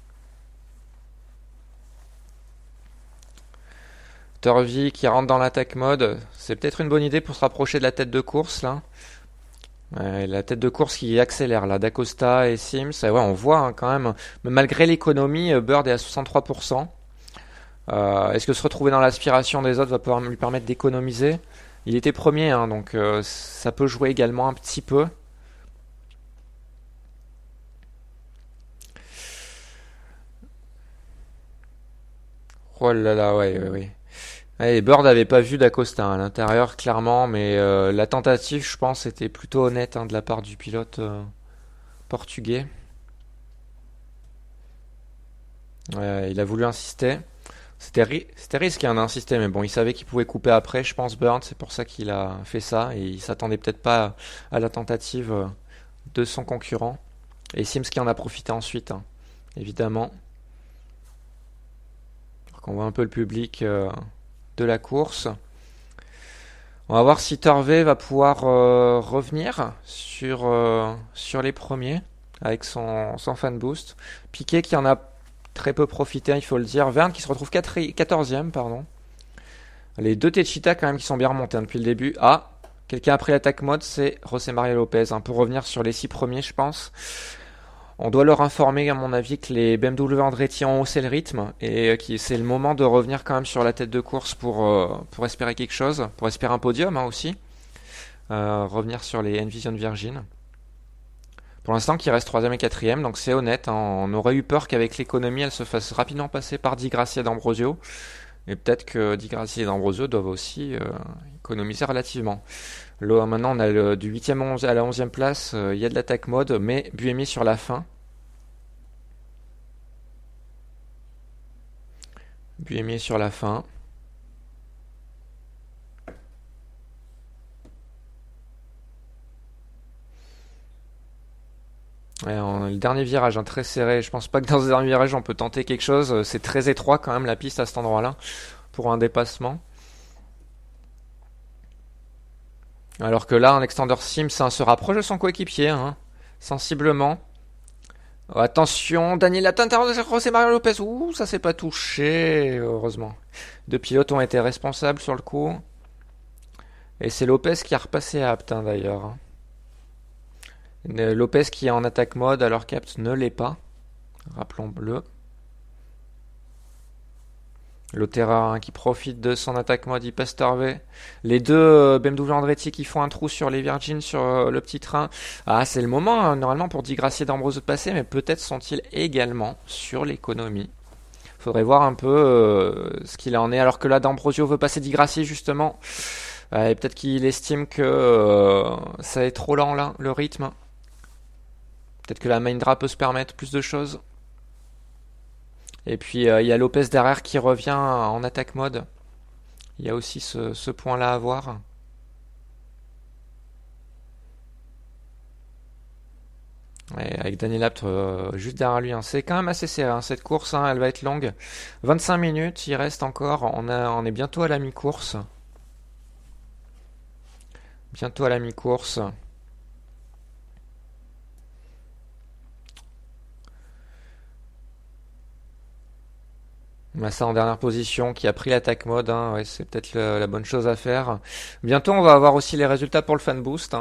A: Turvey qui rentre dans l'attaque mode, c'est peut-être une bonne idée pour se rapprocher de la tête de course là. La tête de course qui accélère là, d'Acosta et Sims. Et ouais, on voit, hein, quand même, mais malgré l'économie, Bird est à 63%. Est-ce que se retrouver dans l'aspiration des autres va pouvoir lui permettre d'économiser? Il était premier, hein, donc ça peut jouer également un petit peu. Oh là là, ouais, ouais, ouais. Ouais, Bird avait pas vu d'Acosta, hein, à l'intérieur clairement, mais la tentative, je pense, était plutôt honnête, hein, de la part du pilote portugais. Il a voulu insister. C'était risqué d'insister, mais bon, il savait qu'il pouvait couper après, je pense, Burns, c'est pour ça qu'il a fait ça, et il s'attendait peut-être pas à la tentative de son concurrent. Et Sims qui en a profité ensuite, hein, évidemment. Donc on voit un peu le public de la course. On va voir si Turvey va pouvoir revenir sur les premiers avec son fan boost. Piquet qui en a très peu profité, il faut le dire. Verne qui se retrouve 14e, pardon. Les deux Techita quand même qui sont bien remontés depuis le début. Ah, quelqu'un a pris l'attaque mode, c'est José María Lopez. Pour revenir sur les 6 premiers, je pense. On doit leur informer, à mon avis, que les BMW Andretti ont haussé le rythme et que c'est le moment de revenir quand même sur la tête de course pour espérer quelque chose, pour espérer un podium aussi. Revenir sur les Envision Virgin. Pour l'instant, qui reste 3e et 4e, donc c'est honnête. Hein, on aurait eu peur qu'avec l'économie, elle se fasse rapidement passer par Di Grassi et D'Ambrosio. Et peut-être que Di Grassi et D'Ambrosio doivent aussi économiser relativement. Là, maintenant, on a du 8e à la 11e place, il y a de l'attaque mode, mais Buemi sur la fin. Buemi sur la fin. Ouais, le dernier virage, très serré. Je pense pas que dans ce dernier virage on peut tenter quelque chose. C'est très étroit quand même la piste à cet endroit-là pour un dépassement. Alors que là, un extender Sims se rapproche de son coéquipier, sensiblement. Oh, attention, Daniel Latintero de José María Lopez. Ouh, ça s'est pas touché, heureusement. Deux pilotes ont été responsables sur le coup. Et c'est Lopez qui a repassé à Apt d'ailleurs. Lopez qui est en attaque mode alors qu'Apt ne l'est pas. Rappelons-le. Lotera qui profite de son attaque mode, il passe Turvey. Les deux BMW Andretti qui font un trou sur les Virgin sur le petit train. Ah, c'est le moment normalement pour Di Grassi et D'Ambrosio de passer, mais peut-être sont-ils également sur l'économie. Faudrait voir un peu ce qu'il en est. Alors que là, D'Ambrosio veut passer Di Grassi justement. Et peut-être qu'il estime que ça est trop lent là, le rythme. Peut-être que la Mahindra peut se permettre plus de choses. Et puis il y a Lopez derrière qui revient en attaque mode. Il y a aussi ce point-là à voir. Et avec Daniel Abt juste derrière lui. C'est quand même assez serré cette course. Elle va être longue. 25 minutes, il reste encore. On est bientôt à la mi-course. Bientôt à la mi-course. Massa en dernière position qui a pris l'attaque mode, ouais, c'est peut-être la bonne chose à faire. Bientôt on va avoir aussi les résultats pour le fan boost.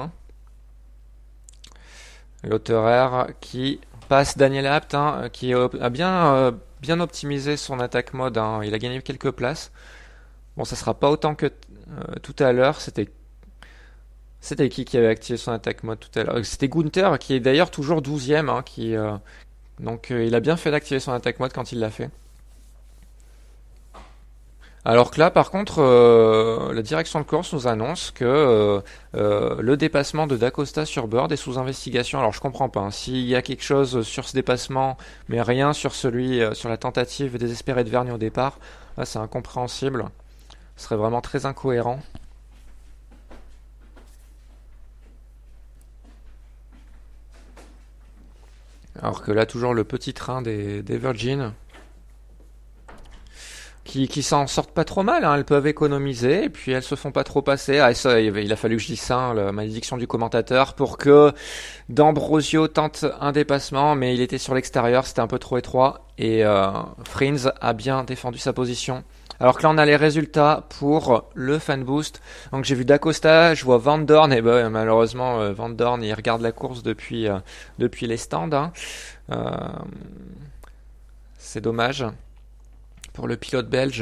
A: Lauterer qui passe Daniel Abt, qui a bien optimisé son attaque mode. Il a gagné quelques places. Bon, ça sera pas autant que tout à l'heure. C'était qui avait activé son attaque mode tout à l'heure? C'était Gunther qui est d'ailleurs toujours 12e. Donc il a bien fait d'activer son attaque mode quand il l'a fait. Alors que là, par contre, la direction de course nous annonce que le dépassement de D'Acosta sur Bird est sous investigation. Alors je comprends pas. S'il y a quelque chose sur ce dépassement, mais rien sur sur la tentative désespérée de Vergne au départ, là c'est incompréhensible. Ce serait vraiment très incohérent. Alors que là, toujours le petit train des Virgin. Qui s'en sortent pas trop mal, elles peuvent économiser et puis elles se font pas trop passer. Ah, ça, il a fallu que je dise ça, la malédiction du commentateur, pour que D'Ambrosio tente un dépassement, mais il était sur l'extérieur, c'était un peu trop étroit et Frins a bien défendu sa position. Alors que là on a les résultats pour le fan boost. Donc j'ai vu D'Acosta, je vois Van Dorn et malheureusement Van Dorn il regarde la course depuis les stands. C'est dommage. Pour le pilote belge.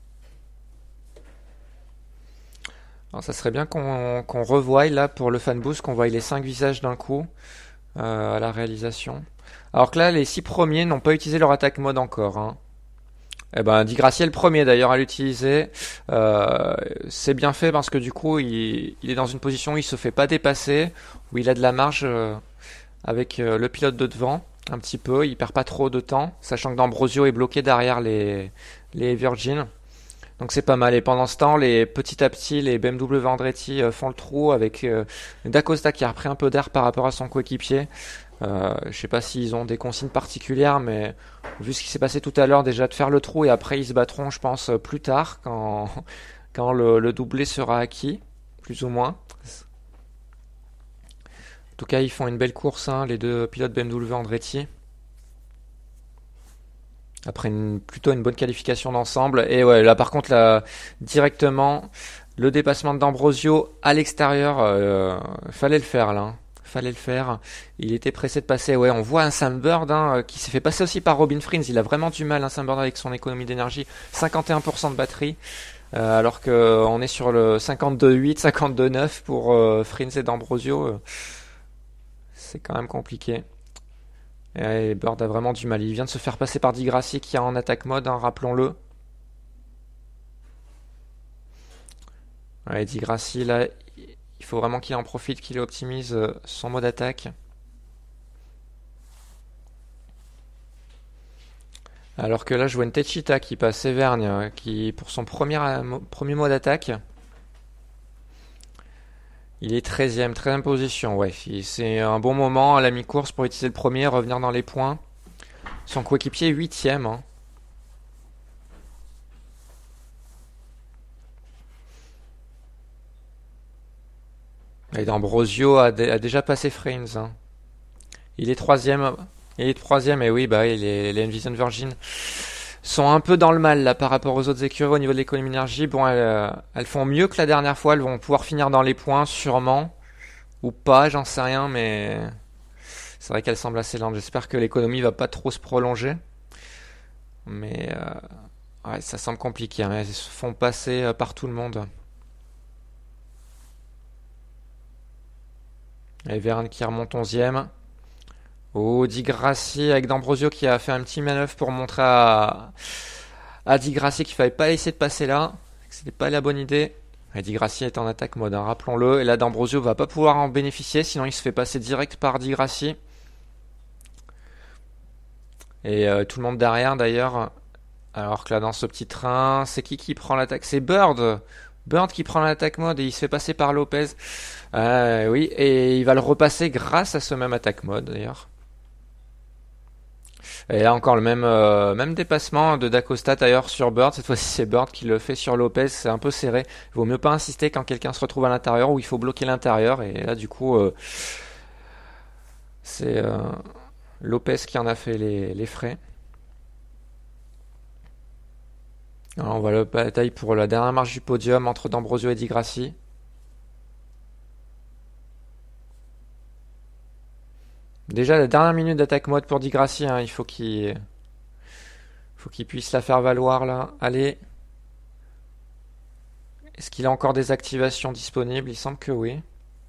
A: Alors ça serait bien qu'on revoie là pour le fan boost, qu'on voie les 5 visages d'un coup à la réalisation. Alors que là, les 6 premiers n'ont pas utilisé leur attaque mode encore. Eh ben, Di Grassi est le premier d'ailleurs à l'utiliser. C'est bien fait parce que du coup, il est dans une position où il se fait pas dépasser, où il a de la marge avec le pilote de devant. Un petit peu, il perd pas trop de temps, sachant que D'Ambrosio est bloqué derrière les Virgin. Donc c'est pas mal. Et pendant ce temps, petit à petit, les BMW Andretti font le trou avec D'Acosta qui a repris un peu d'air par rapport à son coéquipier. Je sais pas s'ils ont des consignes particulières, mais vu ce qui s'est passé tout à l'heure, déjà de faire le trou et après ils se battront, je pense, plus tard quand le doublé sera acquis, plus ou moins. En tout cas, ils font une belle course, hein, les deux pilotes BMW Andretti. Après plutôt une bonne qualification d'ensemble. Et ouais, là par contre, là, directement, le dépassement d'Ambrosio à l'extérieur, fallait le faire là, hein. Fallait le faire. Il était pressé de passer. Ouais, on voit un Sam Bird qui s'est fait passer aussi par Robin Frins. Il a vraiment du mal, un Sam Bird, avec son économie d'énergie. 51% de batterie. Alors que on est sur le 52,8, 52,9 pour Frins et d'Ambrosio. C'est quand même compliqué. Et Bird a vraiment du mal. Il vient de se faire passer par Di Grassi qui est en attaque mode, hein, rappelons-le. Ouais, Di Grassi, là, il faut vraiment qu'il en profite, qu'il optimise son mode attaque. Alors que là, je vois une Techita qui passe Sévergne, qui pour son premier mode attaque. Il est 13e position, ouais. C'est un bon moment à la mi-course pour utiliser le premier, revenir dans les points. Son coéquipier est 8e, hein. Et D'Ambrosio a déjà passé Frames, hein. Il est 3e. Il est 3e, et oui, bah, les Envision Virgin sont un peu dans le mal là par rapport aux autres écuries au niveau de l'économie d'énergie. Bon, elles font mieux que la dernière fois. Elles vont pouvoir finir dans les points, sûrement. Ou pas, j'en sais rien, mais c'est vrai qu'elles semblent assez lentes. J'espère que l'économie va pas trop se prolonger. Mais ouais, ça semble compliqué, hein. Elles se font passer par tout le monde. Et Verne qui remonte 11e. Oh, Di Grassi avec D'Ambrosio qui a fait un petit manœuvre pour montrer à Di Grassi qu'il fallait pas essayer de passer là, que c'était pas la bonne idée. Et Di Grassi est en attaque mode, hein, rappelons-le. Et là, D'Ambrosio va pas pouvoir en bénéficier, sinon il se fait passer direct par Di Grassi. Et tout le monde derrière d'ailleurs. Alors que là, dans ce petit train, c'est qui prend l'attaque? C'est Bird. Bird qui prend l'attaque mode et il se fait passer par Lopez. Oui, et il va le repasser grâce à ce même attaque mode d'ailleurs. Et là encore le même dépassement de D'Acosta d'ailleurs sur Bird. Cette fois-ci c'est Bird qui le fait sur Lopez. C'est un peu serré. Il vaut mieux pas insister quand quelqu'un se retrouve à l'intérieur où il faut bloquer l'intérieur. Et là du coup c'est Lopez qui en a fait les frais. Alors on voit la bataille pour la dernière marche du podium entre D'Ambrosio et Di Grassi. Déjà la dernière minute d'attaque mode pour Di Grassi, hein, il faut qu'il puisse la faire valoir là. Allez. Est-ce qu'il a encore des activations disponibles? Il semble que oui.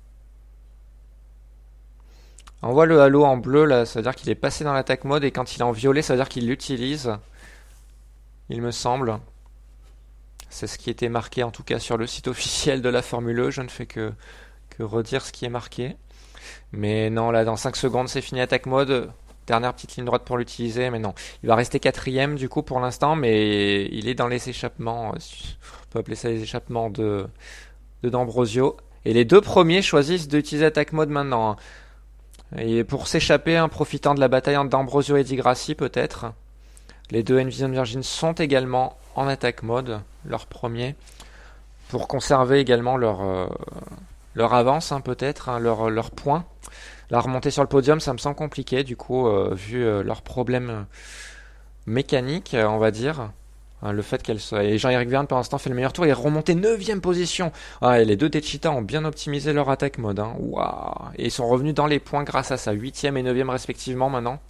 A: On voit le halo en bleu là, ça veut dire qu'il est passé dans l'attaque mode, et quand il est en violet, ça veut dire qu'il l'utilise. Il me semble. C'est ce qui était marqué en tout cas sur le site officiel de la Formule E. Je ne fais que redire ce qui est marqué. Mais non, là dans 5 secondes c'est fini attaque mode. Dernière petite ligne droite pour l'utiliser, mais non. Il va rester 4ème du coup pour l'instant, mais il est dans les échappements. On peut appeler ça les échappements de D'Ambrosio. Et les deux premiers choisissent d'utiliser attaque mode maintenant, hein. Et pour s'échapper, hein, profitant de la bataille entre D'Ambrosio et Di Grassi peut-être. Les deux Envision Virgin sont également en attaque mode, leur premier, pour conserver également leur avance, hein, peut-être, hein, leur point. La remontée sur le podium, ça me semble compliqué, du coup, vu leurs problèmes mécaniques, on va dire. Hein, le fait qu'elle soit... Et Jean-Éric Vergne, pour l'instant, fait le meilleur tour. Il est remonté 9ème position. Ah, et les deux Techita ont bien optimisé leur attaque mode, hein. Waouh. Et ils sont revenus dans les points grâce à ça. 8ème et 9ème respectivement maintenant.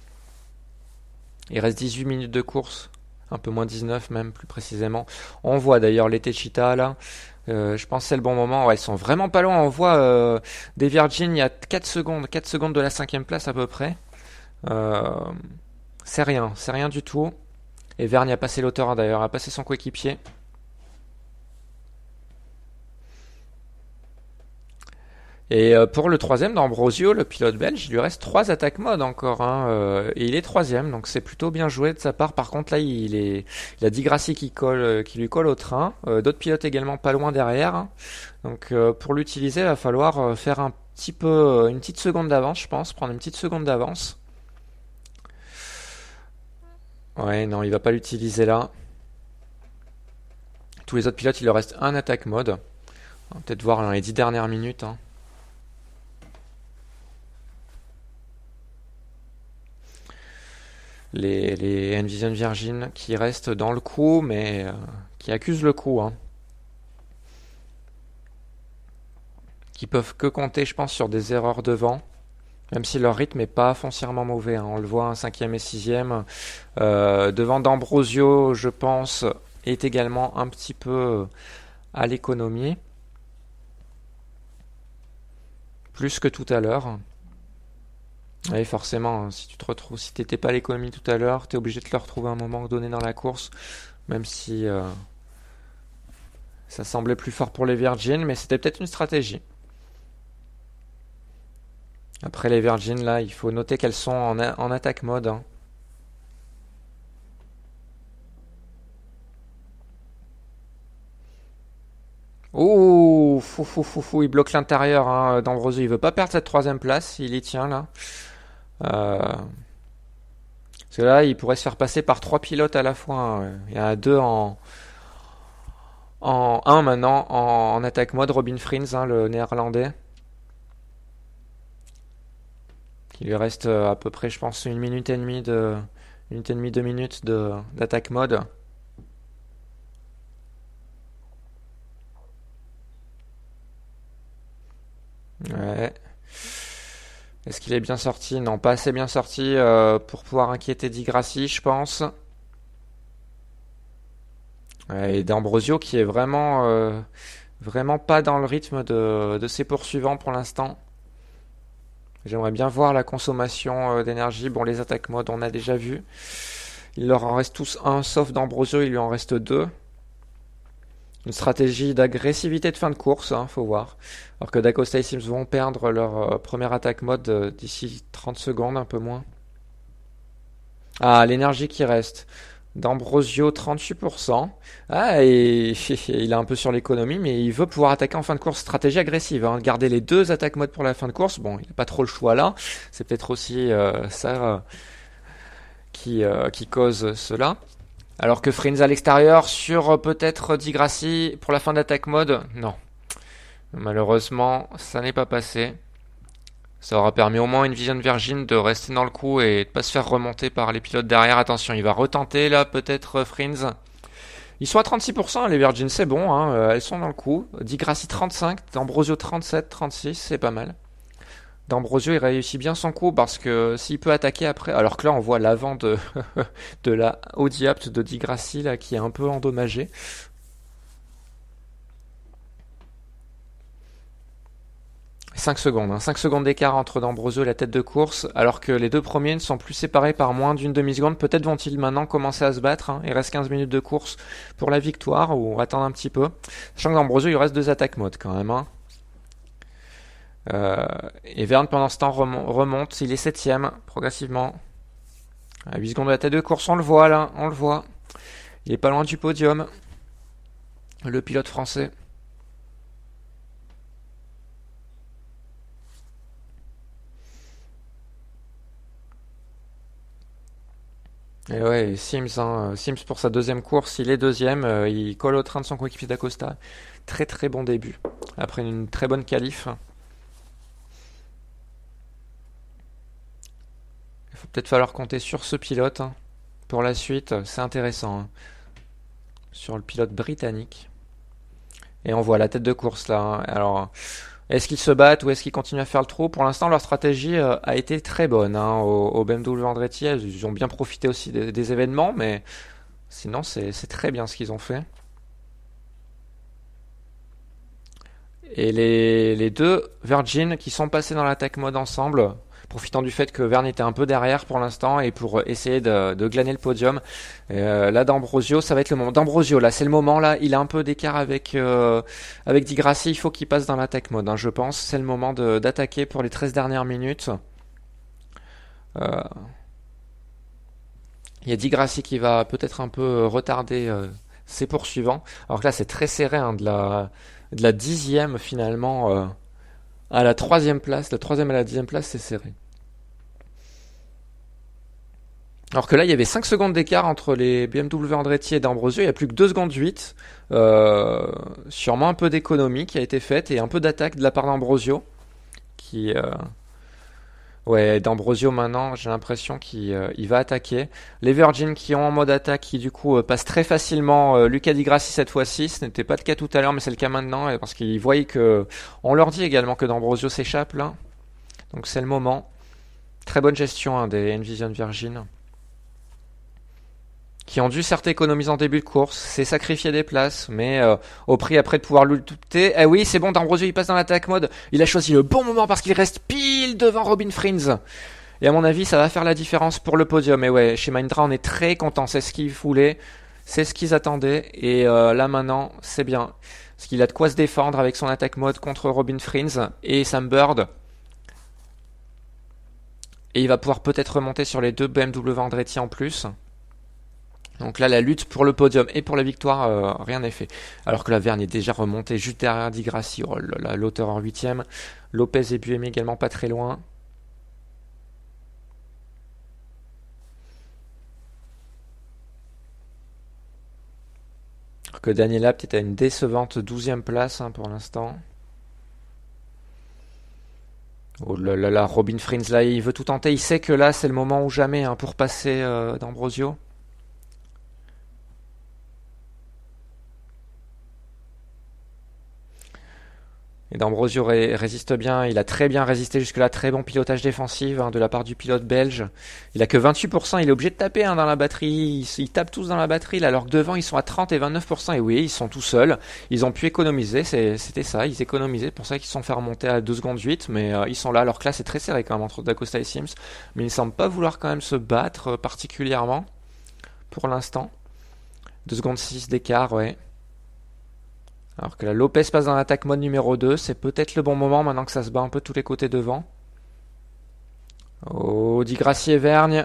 A: Il reste 18 minutes de course. Un peu moins 19 même, plus précisément. On voit d'ailleurs les Techita là. Je pense que c'est le bon moment. Ouais, ils sont vraiment pas loin. On voit des Virgin, il y a 4 secondes de la 5ème place à peu près. C'est rien du tout. Et Vergne a passé l'auteur, hein, d'ailleurs, a passé son coéquipier. Et pour le troisième, d'Ambrosio, le pilote belge, il lui reste 3 attaques mode encore, hein, et il est troisième, donc c'est plutôt bien joué de sa part. Par contre, là, il a Di Grassi qui lui colle au train, d'autres pilotes également pas loin derrière, hein. Donc pour l'utiliser, il va falloir faire un petit peu, une petite seconde d'avance, je pense, prendre une petite seconde d'avance. Ouais, non, il va pas l'utiliser là. Tous les autres pilotes, il leur reste un attaque mode. On va peut-être voir dans les 10 dernières minutes, hein. Les Envision Virgin qui restent dans le coup, mais qui accusent le coup, hein. Qui peuvent que compter, je pense, sur des erreurs devant. Même si leur rythme est pas foncièrement mauvais, hein. On le voit, un 5e et 6e. Devant d'Ambrosio, je pense, est également un petit peu à l'économie. Plus que tout à l'heure. Oui, forcément, si tu te retrouves, si t'étais pas à l'économie tout à l'heure, t'es obligé de te le retrouver à un moment donné dans la course, même si ça semblait plus fort pour les Virgin, mais c'était peut-être une stratégie. Après les Virgin, là, il faut noter qu'elles sont en attaque mode, hein. Ouh, il bloque l'intérieur, hein, d'Ambrosio. Il veut pas perdre cette troisième place, il y tient là. Parce que là, il pourrait se faire passer par 3 pilotes à la fois, hein. Il y en a 2 en 1 maintenant en attaque mode. Robin Frins, hein, le néerlandais. Il lui reste à peu près, je pense, 1 minute et demie, 2 minutes d'attaque mode. Ouais. Est-ce qu'il est bien sorti? Non, pas assez bien sorti pour pouvoir inquiéter Di Grassi, je pense. Ouais, et d'Ambrosio qui est vraiment pas dans le rythme de ses poursuivants pour l'instant. J'aimerais bien voir la consommation d'énergie. Bon, les attaques mode, on a déjà vu. Il leur en reste tous un, sauf d'Ambrosio, il lui en reste 2. Une stratégie d'agressivité de fin de course, hein, faut voir. Alors que Dacosta et Sims vont perdre leur première attaque mode d'ici 30 secondes, un peu moins. Ah, l'énergie qui reste. D'Ambrosio, 38%. Ah, et il est un peu sur l'économie, mais il veut pouvoir attaquer en fin de course. Stratégie agressive, hein. Garder les 2 attaques mode pour la fin de course. Bon, il n'a pas trop le choix là. C'est peut-être aussi ça qui cause cela. Alors que Frins à l'extérieur sur peut-être Di Grassi pour la fin d'attaque mode, non. Malheureusement, ça n'est pas passé. Ça aura permis au moins une Vision Virgin de rester dans le coup et de pas se faire remonter par les pilotes derrière. Attention, il va retenter là peut-être Frins. Ils sont à 36%, les Virgin, c'est bon, hein, elles sont dans le coup. Di Grassi 35, D'Ambrosio 37, 36, c'est pas mal. D'Ambrosio il réussit bien son coup parce que s'il peut attaquer après, alors que là on voit l'avant de la Audi Apt de Di Grassi là qui est un peu endommagé. Cinq secondes, hein. 5 secondes d'écart entre D'Ambrosio et la tête de course, alors que les 2 premiers ne sont plus séparés par moins d'une demi-seconde. Peut-être vont-ils maintenant commencer à se battre, hein. Il reste 15 minutes de course pour la victoire, ou attendre un petit peu. Sachant que D'Ambrosio il reste 2 attaques mode quand même, hein. Et Verne pendant ce temps remonte, il est 7ème progressivement. À 8 secondes de la tête de course, on le voit là, on le voit. Il est pas loin du podium, le pilote français. Et ouais, Sims, hein, Sims pour sa deuxième course, il est deuxième, il colle au train de son coéquipier d'Acosta. Très très bon début, après une très bonne qualif. Il faut peut-être falloir compter sur ce pilote, hein, pour la suite, c'est intéressant, hein, sur le pilote britannique. Et on voit la tête de course là, hein. Alors, est-ce qu'ils se battent ou est-ce qu'ils continuent à faire le trou? Pour l'instant, leur stratégie a été très bonne, hein, au BMW Andretti. Ils ont bien profité aussi des événements, mais sinon, c'est très bien ce qu'ils ont fait. Et les 2 Virgin qui sont passés dans l'attaque mode ensemble, profitant du fait que Verne était un peu derrière pour l'instant et pour essayer de glaner le podium. Là, D'Ambrosio, ça va être le moment. D'Ambrosio, là, c'est le moment, là, il a un peu d'écart avec Di Grassi, il faut qu'il passe dans l'attaque mode, hein, je pense. C'est le moment d'attaquer pour les 13 dernières minutes. Il y a Di Grassi qui va peut-être un peu retarder ses poursuivants. Alors que là, c'est très serré, hein, de la 10e finalement à la 3e place. La 3e à la 10e place, c'est serré. Alors que là, il y avait 5 secondes d'écart entre les BMW Andretti et D'Ambrosio. Il n'y a plus que 2 secondes 8. Sûrement un peu d'économie qui a été faite et un peu d'attaque de la part d'Ambrosio. Ouais, D'Ambrosio maintenant, j'ai l'impression qu'il va attaquer. Les Virgin qui ont en mode attaque, qui du coup passent très facilement Luca Di Grassi cette fois-ci. Ce n'était pas le cas tout à l'heure, mais c'est le cas maintenant, parce qu'ils voient que... On leur dit également que D'Ambrosio s'échappe là. Donc c'est le moment. Très bonne gestion, hein, des Envision Virgin. Qui ont dû certes économiser en début de course, c'est sacrifier des places, mais au prix après de pouvoir lutter. Eh oui, c'est bon, D'Ambrosio il passe dans l'attaque mode. Il a choisi le bon moment parce qu'il reste pile devant Robin Frins. Et à mon avis, ça va faire la différence pour le podium. Et ouais, chez Mahindra, on est très content. C'est ce qu'ils voulaient, c'est ce qu'ils attendaient. Et là maintenant, c'est bien. Parce qu'il a de quoi se défendre avec son attaque mode contre Robin Frins et Sam Bird. Et il va pouvoir peut-être remonter sur les 2 BMW Andretti en plus. Donc là, la lutte pour le podium et pour la victoire, rien n'est fait. Alors que la Verne est déjà remontée juste derrière Di Grassi. Oh là là, l'auteur en 8e. Lopez et Buemi également pas très loin. Alors que Daniela peut-être à une décevante 12e place, hein, pour l'instant. Oh là là là, Robin Frins là, il veut tout tenter. Il sait que là, c'est le moment ou jamais, hein, pour passer D'Ambrosio. Et D'Ambrosio résiste bien, il a très bien résisté jusque-là, très bon pilotage défensif, hein, de la part du pilote belge. Il a que 28%, il est obligé de taper, hein, dans la batterie, ils tapent tous dans la batterie, là, alors que devant ils sont à 30 et 29%, et oui, ils sont tout seuls, ils ont pu économiser, c'était ça, ils économisaient, pour ça qu'ils se sont fait remonter à 2 secondes 8, mais ils sont là, alors que là c'est très serré quand même entre D'Acosta et Sims, mais ils ne semblent pas vouloir quand même se battre particulièrement, pour l'instant. 2 secondes 6 d'écart, ouais. Alors que la Lopez passe dans l'attaque mode numéro 2, c'est peut-être le bon moment maintenant que ça se bat un peu de tous les côtés devant. Oh, Di Grassi et Vergne.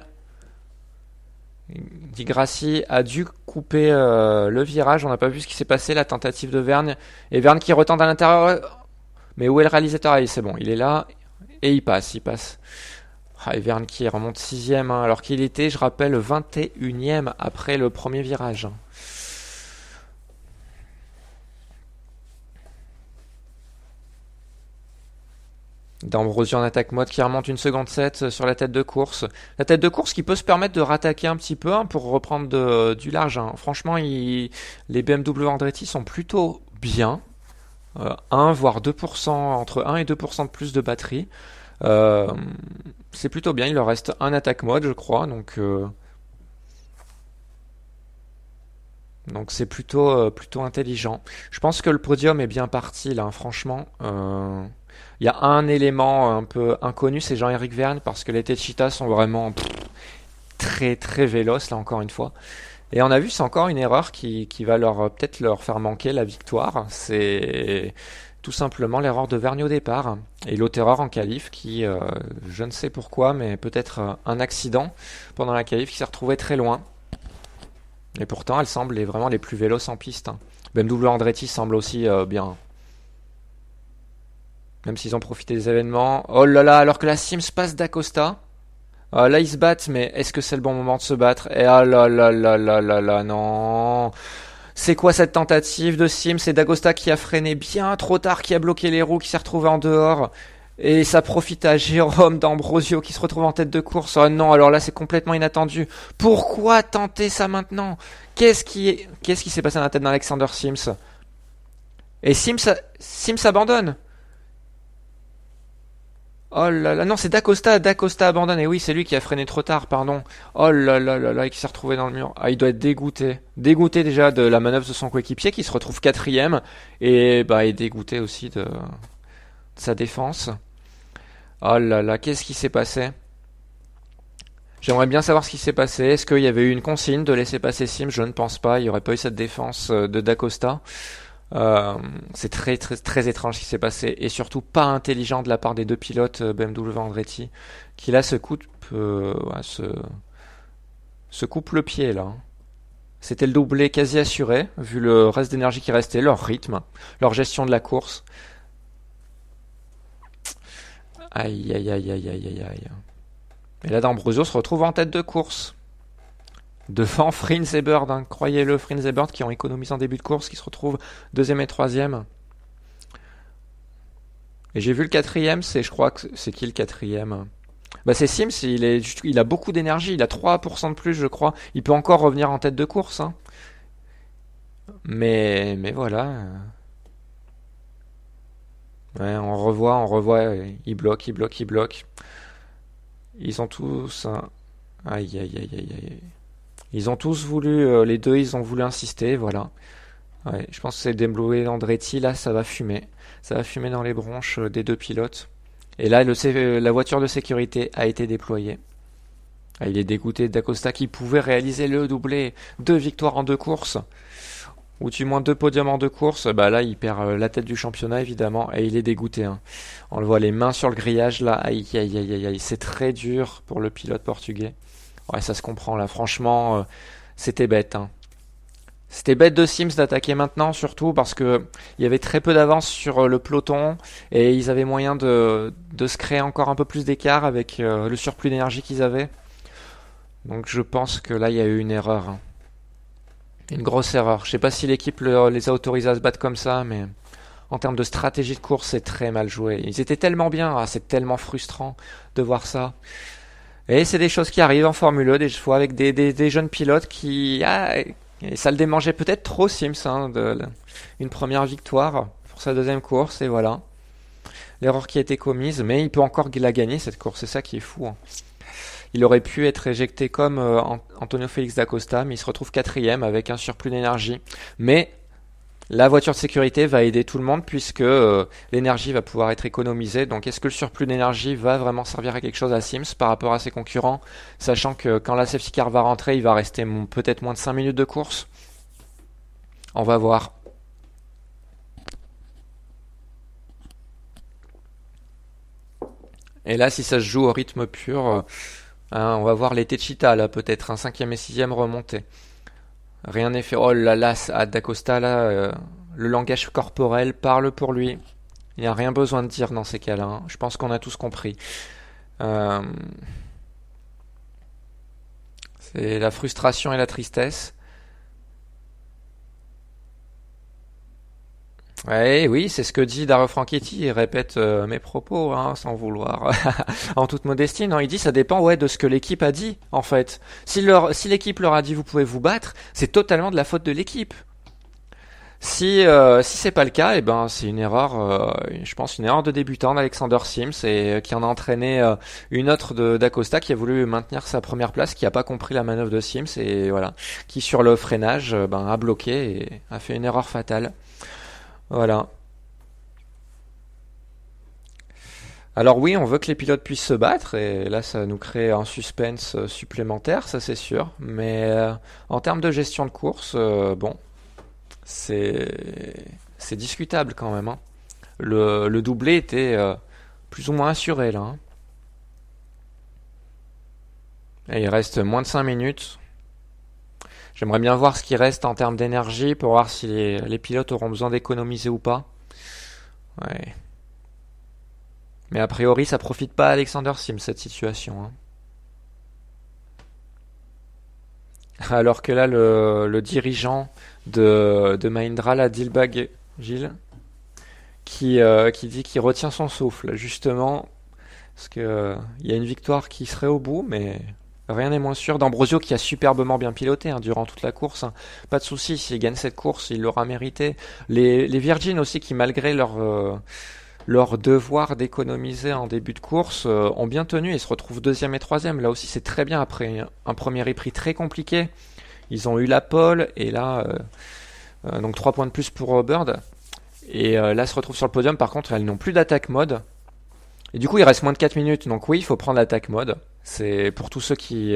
A: Di Grassi a dû couper le virage, on n'a pas vu ce qui s'est passé, la tentative de Vergne. Et Vergne qui retente à l'intérieur. Mais où est le réalisateur? Ah, c'est bon, il est là et il passe. Ah, et Vergne qui remonte 6ème, hein, alors qu'il était, je rappelle, 21ème après le premier virage. D'Ambrosio en attaque mode qui remonte 1 seconde 7 sur la tête de course. La tête de course qui peut se permettre de rattaquer un petit peu, hein, pour reprendre du large, hein. Franchement, les BMW Andretti sont plutôt bien. 1 voire 2%, entre 1 et 2% de plus de batterie. C'est plutôt bien, il leur reste un attaque mode je crois, donc c'est plutôt intelligent. Je pense que le podium est bien parti là, hein, franchement. Il y a un élément un peu inconnu, c'est Jean-Éric Vergne, parce que les Techeetah sont vraiment très très véloces là encore une fois. Et on a vu, c'est encore une erreur qui va peut-être leur faire manquer la victoire. C'est tout simplement l'erreur de Vergne au départ et l'autre erreur en qualif qui, je ne sais pourquoi, mais peut-être un accident pendant la qualif qui s'est retrouvé très loin. Et pourtant, elle semble vraiment les plus véloces en piste, hein. BMW Andretti semble aussi bien. Même s'ils ont profité des événements. Oh là là, alors que la Sims passe d'Acosta. Là, ils se battent, mais est-ce que c'est le bon moment de se battre? Et ah là là là là là là, non. C'est quoi cette tentative de Sims? C'est d'Acosta qui a freiné bien trop tard, qui a bloqué les roues, qui s'est retrouvé en dehors. Et ça profite à Jérôme D'Ambrosio qui se retrouve en tête de course. Oh non, alors là c'est complètement inattendu. Pourquoi tenter ça maintenant? Qu'est-ce qui s'est passé dans la tête d'Alexander Sims? Et Sims abandonne. Oh là là, non, c'est D'Acosta abandonne. Et oui, c'est lui qui a freiné trop tard, pardon. Oh là là là là, et qui s'est retrouvé dans le mur. Ah, il doit être dégoûté. Dégoûté déjà de la manœuvre de son coéquipier qui se retrouve 4ème. Et bah, il est dégoûté aussi de sa défense. Oh là là, qu'est-ce qui s'est passé? J'aimerais bien savoir ce qui s'est passé. Est-ce qu'il y avait eu une consigne de laisser passer Sims? Je ne pense pas. Il n'y aurait pas eu cette défense de Dacosta. Euh, c'est très très très étrange ce qui s'est passé et surtout pas intelligent de la part des deux pilotes BMW Andretti qui là se coupe le pied là. C'était le doublé quasi assuré vu le reste d'énergie qui restait, leur rythme, leur gestion de la course. Aïe aïe aïe aïe aïe aïe aïe. Et là D'Ambrosio se retrouve en tête de course. Devant Frins et Bird, hein. Croyez-le, Frins et Bird qui ont économisé en début de course, qui se retrouvent deuxième et troisième. Et j'ai vu le quatrième, je crois que c'est qui le quatrième? Bah c'est Sims, il a beaucoup d'énergie, il a 3% de plus je crois. Il peut encore revenir en tête de course, hein. Mais voilà. Ouais, on revoit, il bloque, il bloque, il bloque. Ils ont tous... Aïe aïe aïe aïe aïe. Ils ont tous voulu, les deux, ils ont voulu insister, voilà. Ouais, je pense que c'est débloué Andretti, là, ça va fumer. Ça va fumer dans les bronches des deux pilotes. Et là, la voiture de sécurité a été déployée. Ah, il est dégoûté d'Acosta qui pouvait réaliser le doublé. 2 victoires en 2 courses. Ou du moins 2 podiums en 2 courses. Bah là, il perd la tête du championnat, évidemment. Et il est dégoûté, hein. On le voit les mains sur le grillage, là. Aïe, aïe, aïe, aïe, aïe. C'est très dur pour le pilote portugais. Ouais, ça se comprend, là. Franchement, c'était bête, hein. C'était bête de Sims d'attaquer maintenant, surtout parce que il y avait très peu d'avance sur le peloton et ils avaient moyen de se créer encore un peu plus d'écart avec le surplus d'énergie qu'ils avaient. Donc je pense que là il y a eu une erreur, hein. Une grosse erreur. Je sais pas si l'équipe les a autorisés à se battre comme ça, mais en termes de stratégie de course, c'est très mal joué. Ils étaient tellement bien, ah, c'est tellement frustrant de voir ça. Et c'est des choses qui arrivent en Formule 1 des fois avec des jeunes pilotes qui... et ça le démangeait peut-être trop Sims, hein, une première victoire pour sa deuxième course, et voilà. L'erreur qui a été commise, mais il peut encore la gagner cette course, c'est ça qui est fou, hein. Il aurait pu être éjecté comme Antonio Félix d'Acosta, mais il se retrouve quatrième avec un surplus d'énergie. Mais la voiture de sécurité va aider tout le monde puisque l'énergie va pouvoir être économisée. Donc est-ce que le surplus d'énergie va vraiment servir à quelque chose à Sims par rapport à ses concurrents, sachant que quand la safety car va rentrer, il va rester peut-être moins de 5 minutes de course? On va voir. Et là, si ça se joue au rythme pur, hein, on va voir les Techeetah là, peut-être un cinquième et sixième remontée. Rien n'est fait. Oh là là, à D'Acosta là, le langage corporel parle pour lui. Il n'y a rien besoin de dire dans ces cas-là, hein. Je pense qu'on a tous compris. Euh, c'est la frustration et la tristesse. Ouais, oui, c'est ce que dit Dario Franchitti. Il répète mes propos, hein, sans vouloir, en toute modestie. Non, il dit ça dépend, ouais, de ce que l'équipe a dit, en fait. Si l'équipe leur a dit vous pouvez vous battre, c'est totalement de la faute de l'équipe. Si c'est pas le cas, eh ben c'est une erreur, je pense une erreur de débutant d'Alexander Sims et qui en a entraîné une autre d'Acosta qui a voulu maintenir sa première place, qui a pas compris la manœuvre de Sims et voilà, qui sur le freinage a bloqué et a fait une erreur fatale. Voilà. Alors oui, on veut que les pilotes puissent se battre et là ça nous crée un suspense supplémentaire, ça c'est sûr. Mais en termes de gestion de course, bon, c'est discutable quand même, hein. Le doublé était plus ou moins assuré là, hein. Et il reste moins de 5 minutes. J'aimerais bien voir ce qui reste en termes d'énergie pour voir si les pilotes auront besoin d'économiser ou pas. Ouais. Mais a priori, ça profite pas à Alexander Sims cette situation, hein. Alors que là, le dirigeant de Mahindra, là, Dilbag Gilles, qui dit qu'il retient son souffle, justement, parce que il y a une victoire qui serait au bout, mais rien n'est moins sûr. D'Ambrosio qui a superbement bien piloté, hein, durant toute la course, hein. Pas de souci, s'il gagne cette course, il l'aura mérité. Les Virgin aussi qui, malgré leur devoir d'économiser en début de course, ont bien tenu et se retrouvent deuxième et troisième. Là aussi, c'est très bien après un premier éprix très compliqué. Ils ont eu la pole et là, donc 3 points de plus pour Bird. Et là, se retrouvent sur le podium. Par contre, elles n'ont plus d'attaque mode. Et du coup, il reste moins de 4 minutes. Donc oui, il faut prendre l'attaque mode. C'est pour tous ceux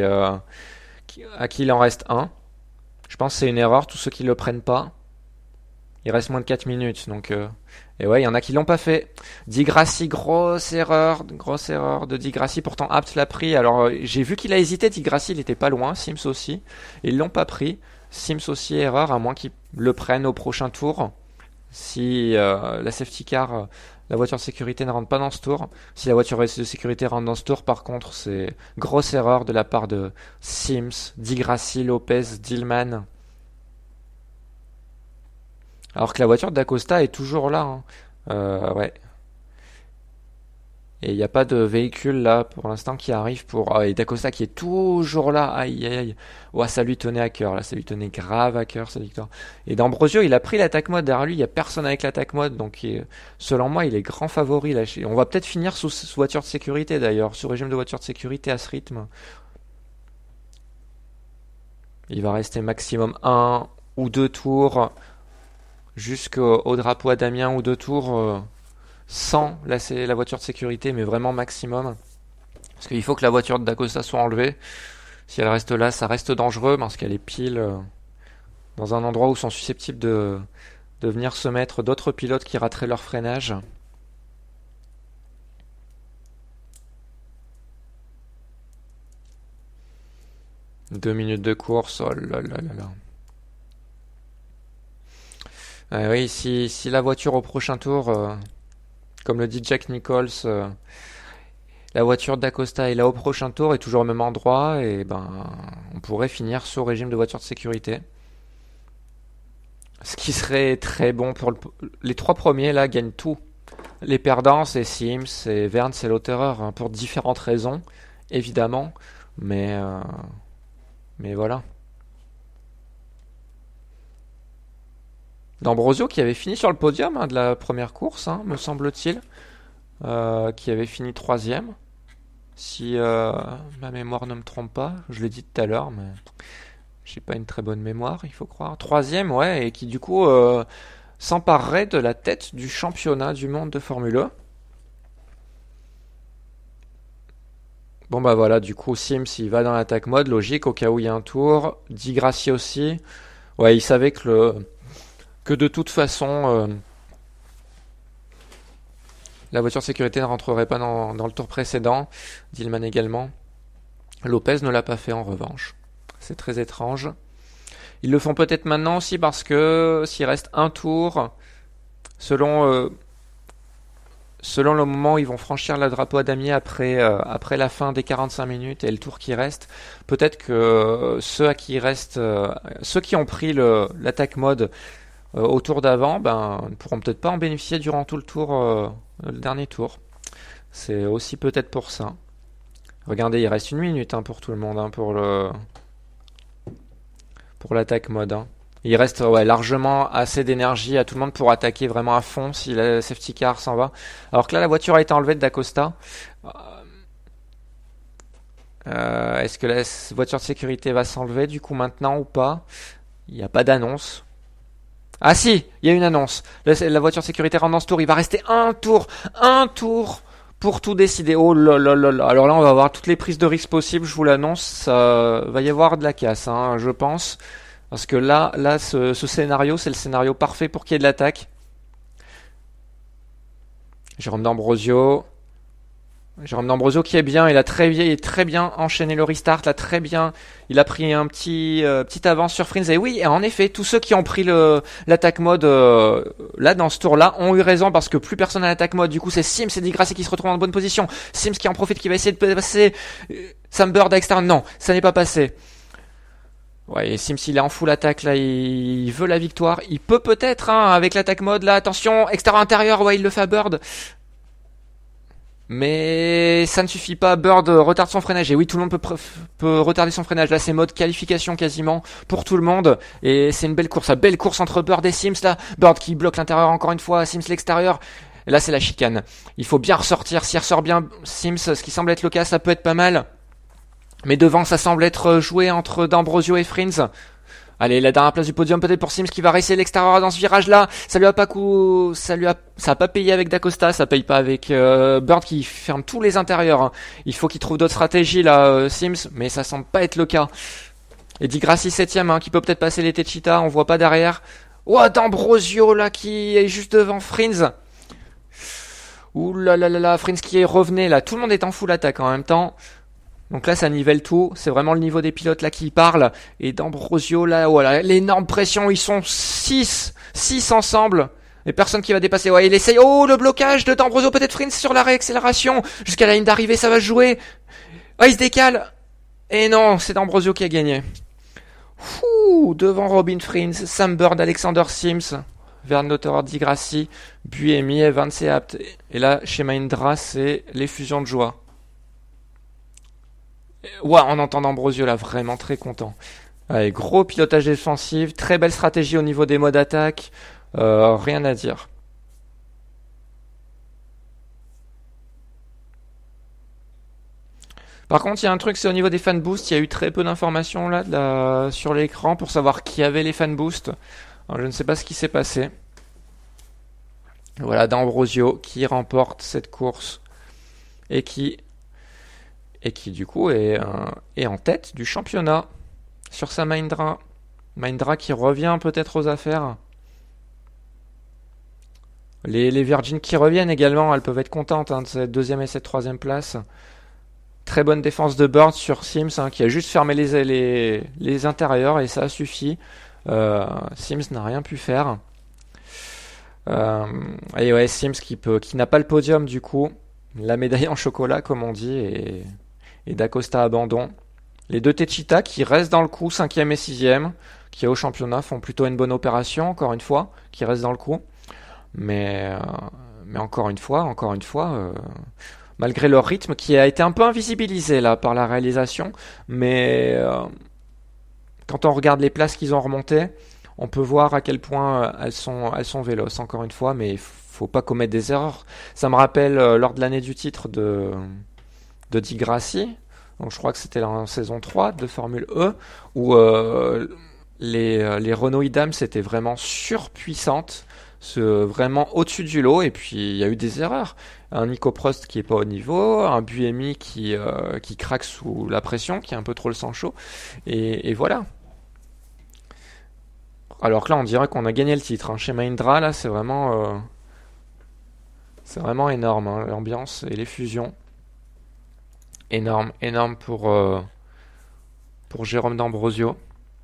A: à qui il en reste un. Je pense que c'est une erreur, tous ceux qui le prennent pas. Il reste moins de 4 minutes. Et ouais, il y en a qui l'ont pas fait. Di Grassi, grosse erreur de Di Grassi. Pourtant, Apt l'a pris. Alors, j'ai vu qu'il a hésité. Di Grassi, il était pas loin. Sims aussi. Ils l'ont pas pris. Sims aussi, erreur, à moins qu'ils le prennent au prochain tour. Si la safety car, la voiture de sécurité ne rentre pas dans ce tour. Si la voiture de sécurité rentre dans ce tour, par contre, c'est grosse erreur de la part de Sims, Di Grassi, Lopez, Dillman. Alors que la voiture d'Acosta est toujours là. Hein. Ouais. Et il n'y a pas de véhicule là pour l'instant qui arrive pour. Ah, et d'Acosta qui est toujours là. Aïe aïe aïe. Ouais, ça lui tenait à cœur là. Ça lui tenait grave à cœur cette victoire. Et d'Ambrosio, il a pris l'attaque mode. Derrière lui, il n'y a personne avec l'attaque mode. Donc selon moi, il est grand favori là. On va peut-être finir sous voiture de sécurité d'ailleurs. Sous régime de voiture de sécurité à ce rythme. Il va rester maximum un ou deux tours. Jusqu'au drapeau à Damien ou deux tours sans la voiture de sécurité, mais vraiment maximum. Parce qu'il faut que la voiture de D'Acosta soit enlevée. Si elle reste là, ça reste dangereux parce qu'elle est pile dans un endroit où sont susceptibles de venir se mettre d'autres pilotes qui rateraient leur freinage. Deux minutes de course, oh là là là là. Oui, si la voiture au prochain tour, comme le dit Jack Nichols, la voiture d'Acosta est là au prochain tour et toujours au même endroit, et ben on pourrait finir sous régime de voiture de sécurité. Ce qui serait très bon pour les trois premiers là gagnent tout. Les perdants c'est Sims, c'est Verne, c'est Lauterer hein, pour différentes raisons évidemment, mais voilà. D'Ambrosio qui avait fini sur le podium hein, de la première course, hein, me semble-t-il, qui avait fini troisième, si ma mémoire ne me trompe pas. Je l'ai dit tout à l'heure, mais j'ai pas une très bonne mémoire, il faut croire. Troisième, ouais, et qui du coup s'emparerait de la tête du championnat du monde de Formule 1. Bon bah voilà, du coup Sims il va dans l'attaque mode, logique, au cas où il y a un tour. Di Grassi aussi. Ouais, il savait que de toute façon, la voiture de sécurité ne rentrerait pas dans le tour précédent. Dillman également. Lopez ne l'a pas fait en revanche. C'est très étrange. Ils le font peut-être maintenant aussi parce que s'il reste un tour, selon le moment où ils vont franchir le drapeau à damier après la fin des 45 minutes et le tour qui reste, peut-être que ceux qui ont pris l'attaque mode au tour d'avant, ne pourront peut-être pas en bénéficier durant tout le tour, le dernier tour. C'est aussi peut-être pour ça. Regardez, il reste une minute hein, pour tout le monde, hein, pour l'attaque mode. Hein. Il reste largement assez d'énergie à tout le monde pour attaquer vraiment à fond si la safety car s'en va. Alors que là, la voiture a été enlevée de d'Acosta. Est-ce que la voiture de sécurité va s'enlever du coup maintenant ou pas? Il n'y a pas d'annonce. Ah si, il y a une annonce. La voiture de sécurité rentre dans ce tour. Il va rester un tour pour tout décider. Oh là là là là. Alors là, on va avoir toutes les prises de risque possibles. Je vous l'annonce, ça va y avoir de la casse, hein, je pense. Parce que là, ce scénario, c'est le scénario parfait pour qu'il y ait de l'attaque. Jérôme D'Ambrosio qui est bien, il a très bien enchaîné le restart, là très bien, il a pris un petit avance sur Frins. Et oui, et en effet, tous ceux qui ont pris l'attaque mode là dans ce tour-là ont eu raison parce que plus personne n'a l'attaque mode. Du coup, c'est Sims et Di Grassi qui se retrouvent en bonne position. Sims qui en profite, qui va essayer de passer Sam Bird à extérieur. Non, ça n'est pas passé. Ouais, et Sims il est en full attaque là, il veut la victoire. Il peut peut-être hein, avec l'attaque mode là. Attention, extérieur intérieur, ouais, il le fait à Bird. Mais ça ne suffit pas, Bird retarde son freinage. Et oui, tout le monde peut retarder son freinage. Là, c'est mode qualification quasiment pour tout le monde. Et c'est une belle course entre Bird et Sims là. Bird qui bloque l'intérieur encore une fois, Sims l'extérieur. Et là, c'est la chicane. Il faut bien ressortir. S'il ressort bien Sims, ce qui semble être le cas, ça peut être pas mal. Mais devant, ça semble être joué entre D'Ambrosio et Frins. Allez, la dernière place du podium peut-être pour Sims qui va racer l'extérieur dans ce virage-là. Ça a pas payé avec Dacosta, ça paye pas avec Bird qui ferme tous les intérieurs, hein. Il faut qu'il trouve d'autres stratégies là, Sims, mais ça semble pas être le cas. Et Di Grassi 7ème, hein, qui peut peut-être passer les Techita, on voit pas derrière. Oh, D'Ambrosio là qui est juste devant Frins. Ouh là là là là, Frins qui revenait là, tout le monde est en full attaque en même temps. Donc là, ça nivelle tout. C'est vraiment le niveau des pilotes là qui parle. Et D'Ambrosio là, voilà, l'énorme pression. Ils sont 6 ensemble. Et personne qui va dépasser. Ouais, il essaye. Oh, le blocage de D'Ambrosio. Peut-être Frins sur la réaccélération. Jusqu'à la ligne d'arrivée, ça va se jouer. Oh, il se décale. Et non, c'est D'Ambrosio qui a gagné. Ouh, devant Robin Frins, Sam Bird, Alexander Sims, Verne Lotterer, Di Grassi, Buemi, Evans et Abt. Et là, chez Mahindra, c'est l'effusion de joie. Ouais, on entend D'Ambrosio là, vraiment très content. Allez, gros pilotage défensif, très belle stratégie au niveau des modes attaque, rien à dire. Par contre, il y a un truc, c'est au niveau des fan boosts, il y a eu très peu d'informations là, sur l'écran pour savoir qui avait les fan boosts. Alors, je ne sais pas ce qui s'est passé. Voilà, D'Ambrosio qui remporte cette course et qui du coup est en tête du championnat sur sa Mahindra. Mahindra qui revient peut-être aux affaires. Les Virgin qui reviennent également, elles peuvent être contentes, hein, de cette deuxième et cette troisième place. Très bonne défense de Bird sur Sims, hein, qui a juste fermé les intérieurs et ça suffit. Sims n'a rien pu faire. Et ouais, Sims qui n'a pas le podium du coup. La médaille en chocolat comme on dit et Dacosta abandon. Les deux Techita qui restent dans le coup, 5ème et 6ème, qui au championnat font plutôt une bonne opération, encore une fois, qui restent dans le coup. Mais encore une fois, malgré leur rythme qui a été un peu invisibilisé là par la réalisation, mais quand on regarde les places qu'ils ont remontées, on peut voir à quel point elles sont véloces, encore une fois, mais il faut pas commettre des erreurs. Ça me rappelle lors de l'année du titre de Di Grassi, donc je crois que c'était en saison 3 de Formule E, où les Renault Idam c'était vraiment surpuissantes, vraiment au-dessus du lot, et puis il y a eu des erreurs. Un Nico Prost qui est pas au niveau, un Buemi qui craque sous la pression, qui a un peu trop le sang chaud, et voilà. Alors que là, on dirait qu'on a gagné le titre, hein. Chez Mahindra, là, c'est vraiment énorme, hein, l'ambiance et les fusions. Énorme, énorme pour Jérôme D'Ambrosio.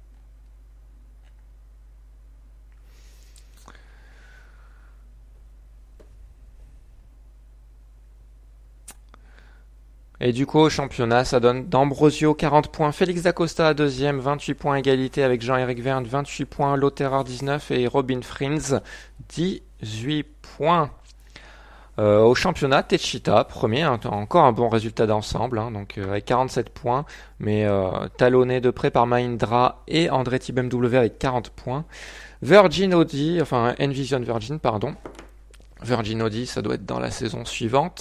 A: Et du coup, au championnat, ça donne D'Ambrosio 40 points, Félix Dacosta à deuxième, 28 points égalité avec Jean-Éric Vergne, 28 points, Lotterer 19 et Robin Frins 18 points. Au championnat, Techita, premier, hein, encore un bon résultat d'ensemble, hein, donc avec 47 points, mais talonné de près par Mahindra et Andretti BMW avec 40 points. Virgin Audi, enfin Envision Virgin, pardon. Virgin Audi, ça doit être dans la saison suivante.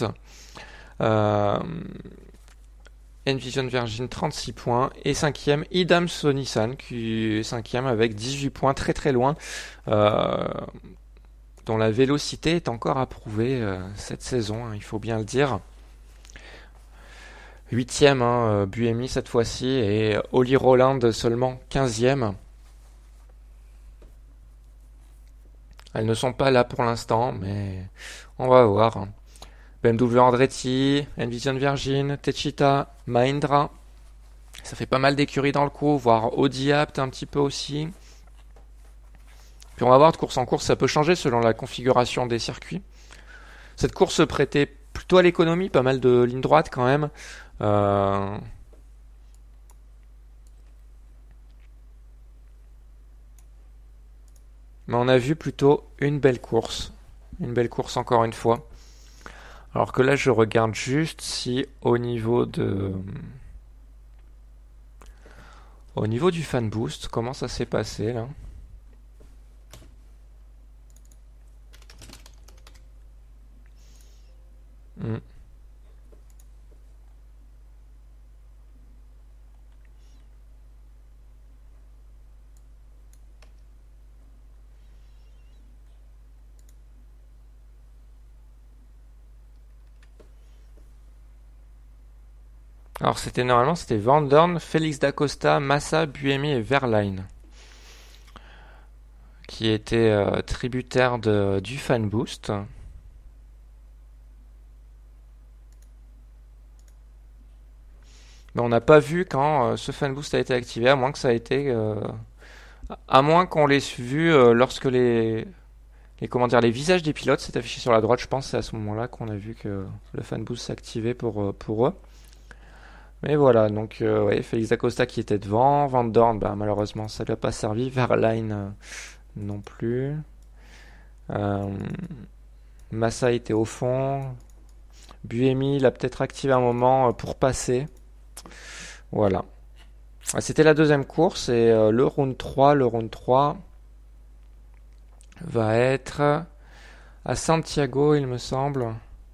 A: Envision Virgin 36 points et 5ème Idam Nissan qui est 5ème avec 18 points, très très loin, dont la vélocité est encore à prouver cette saison, hein, il faut bien le dire. 8ème, hein, Buemi cette fois-ci et Oli Roland seulement 15ème. Elles ne sont pas là pour l'instant, mais on va voir, hein. BMW Andretti, Envision Virgin, Techita, Mahindra. Ça fait pas mal d'écuries dans le coup, voire Audi Apt un petit peu aussi. Puis on va voir de course en course, ça peut changer selon la configuration des circuits. Cette course se prêtait plutôt à l'économie, pas mal de lignes droites quand même. Mais on a vu plutôt une belle course. Une belle course encore une fois. Alors que là, je regarde juste si au niveau du fan boost, comment ça s'est passé là. Alors c'était Van Dorn, Félix Dacosta, Massa, Buemi et Verlaine qui étaient tributaires du Fan Boost. Mais on n'a pas vu quand ce Fan Boost a été activé, à moins que ça a été, à moins qu'on l'ait vu lorsque les visages des pilotes s'est affiché sur la droite. Je pense que c'est à ce moment-là qu'on a vu que le Fan Boost s'activait pour eux. Mais voilà, donc ouais, Félix Acosta qui était devant, Van Dorn, bah, malheureusement ça lui a pas servi, Verlaine non plus. Euh, Massa était au fond, Buemi l'a peut-être activé un moment pour passer. Voilà. C'était la deuxième course et le round 3 va être à Santiago, il me semble.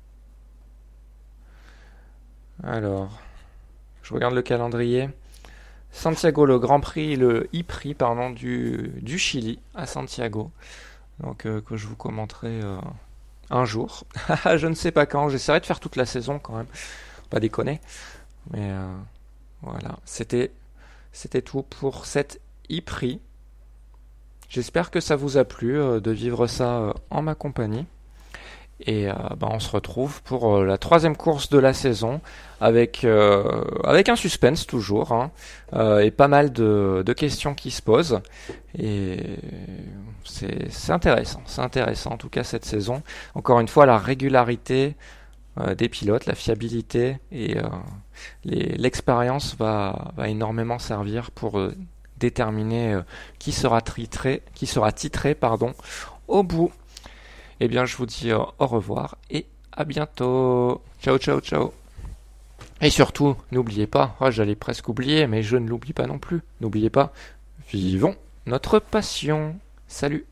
A: Alors, je regarde le calendrier. Santiago, le Grand Prix, le e-Prix, pardon, du Chili à Santiago. Donc, que je vous commenterai un jour. Je ne sais pas quand. J'essaierai de faire toute la saison quand même. Pas déconner. Mais voilà. C'était tout pour cet e-Prix. J'espère que ça vous a plu de vivre ça en ma compagnie. Et on se retrouve pour la troisième course de la saison avec un suspense toujours hein, et pas mal de questions qui se posent. Et c'est intéressant en tout cas cette saison. Encore une fois, la régularité des pilotes, la fiabilité et l'expérience va énormément servir pour déterminer qui sera titré au bout. Eh bien, je vous dis au revoir et à bientôt. Ciao, ciao, ciao. Et surtout, n'oubliez pas, j'allais presque oublier, mais je ne l'oublie pas non plus. N'oubliez pas, vivons notre passion. Salut.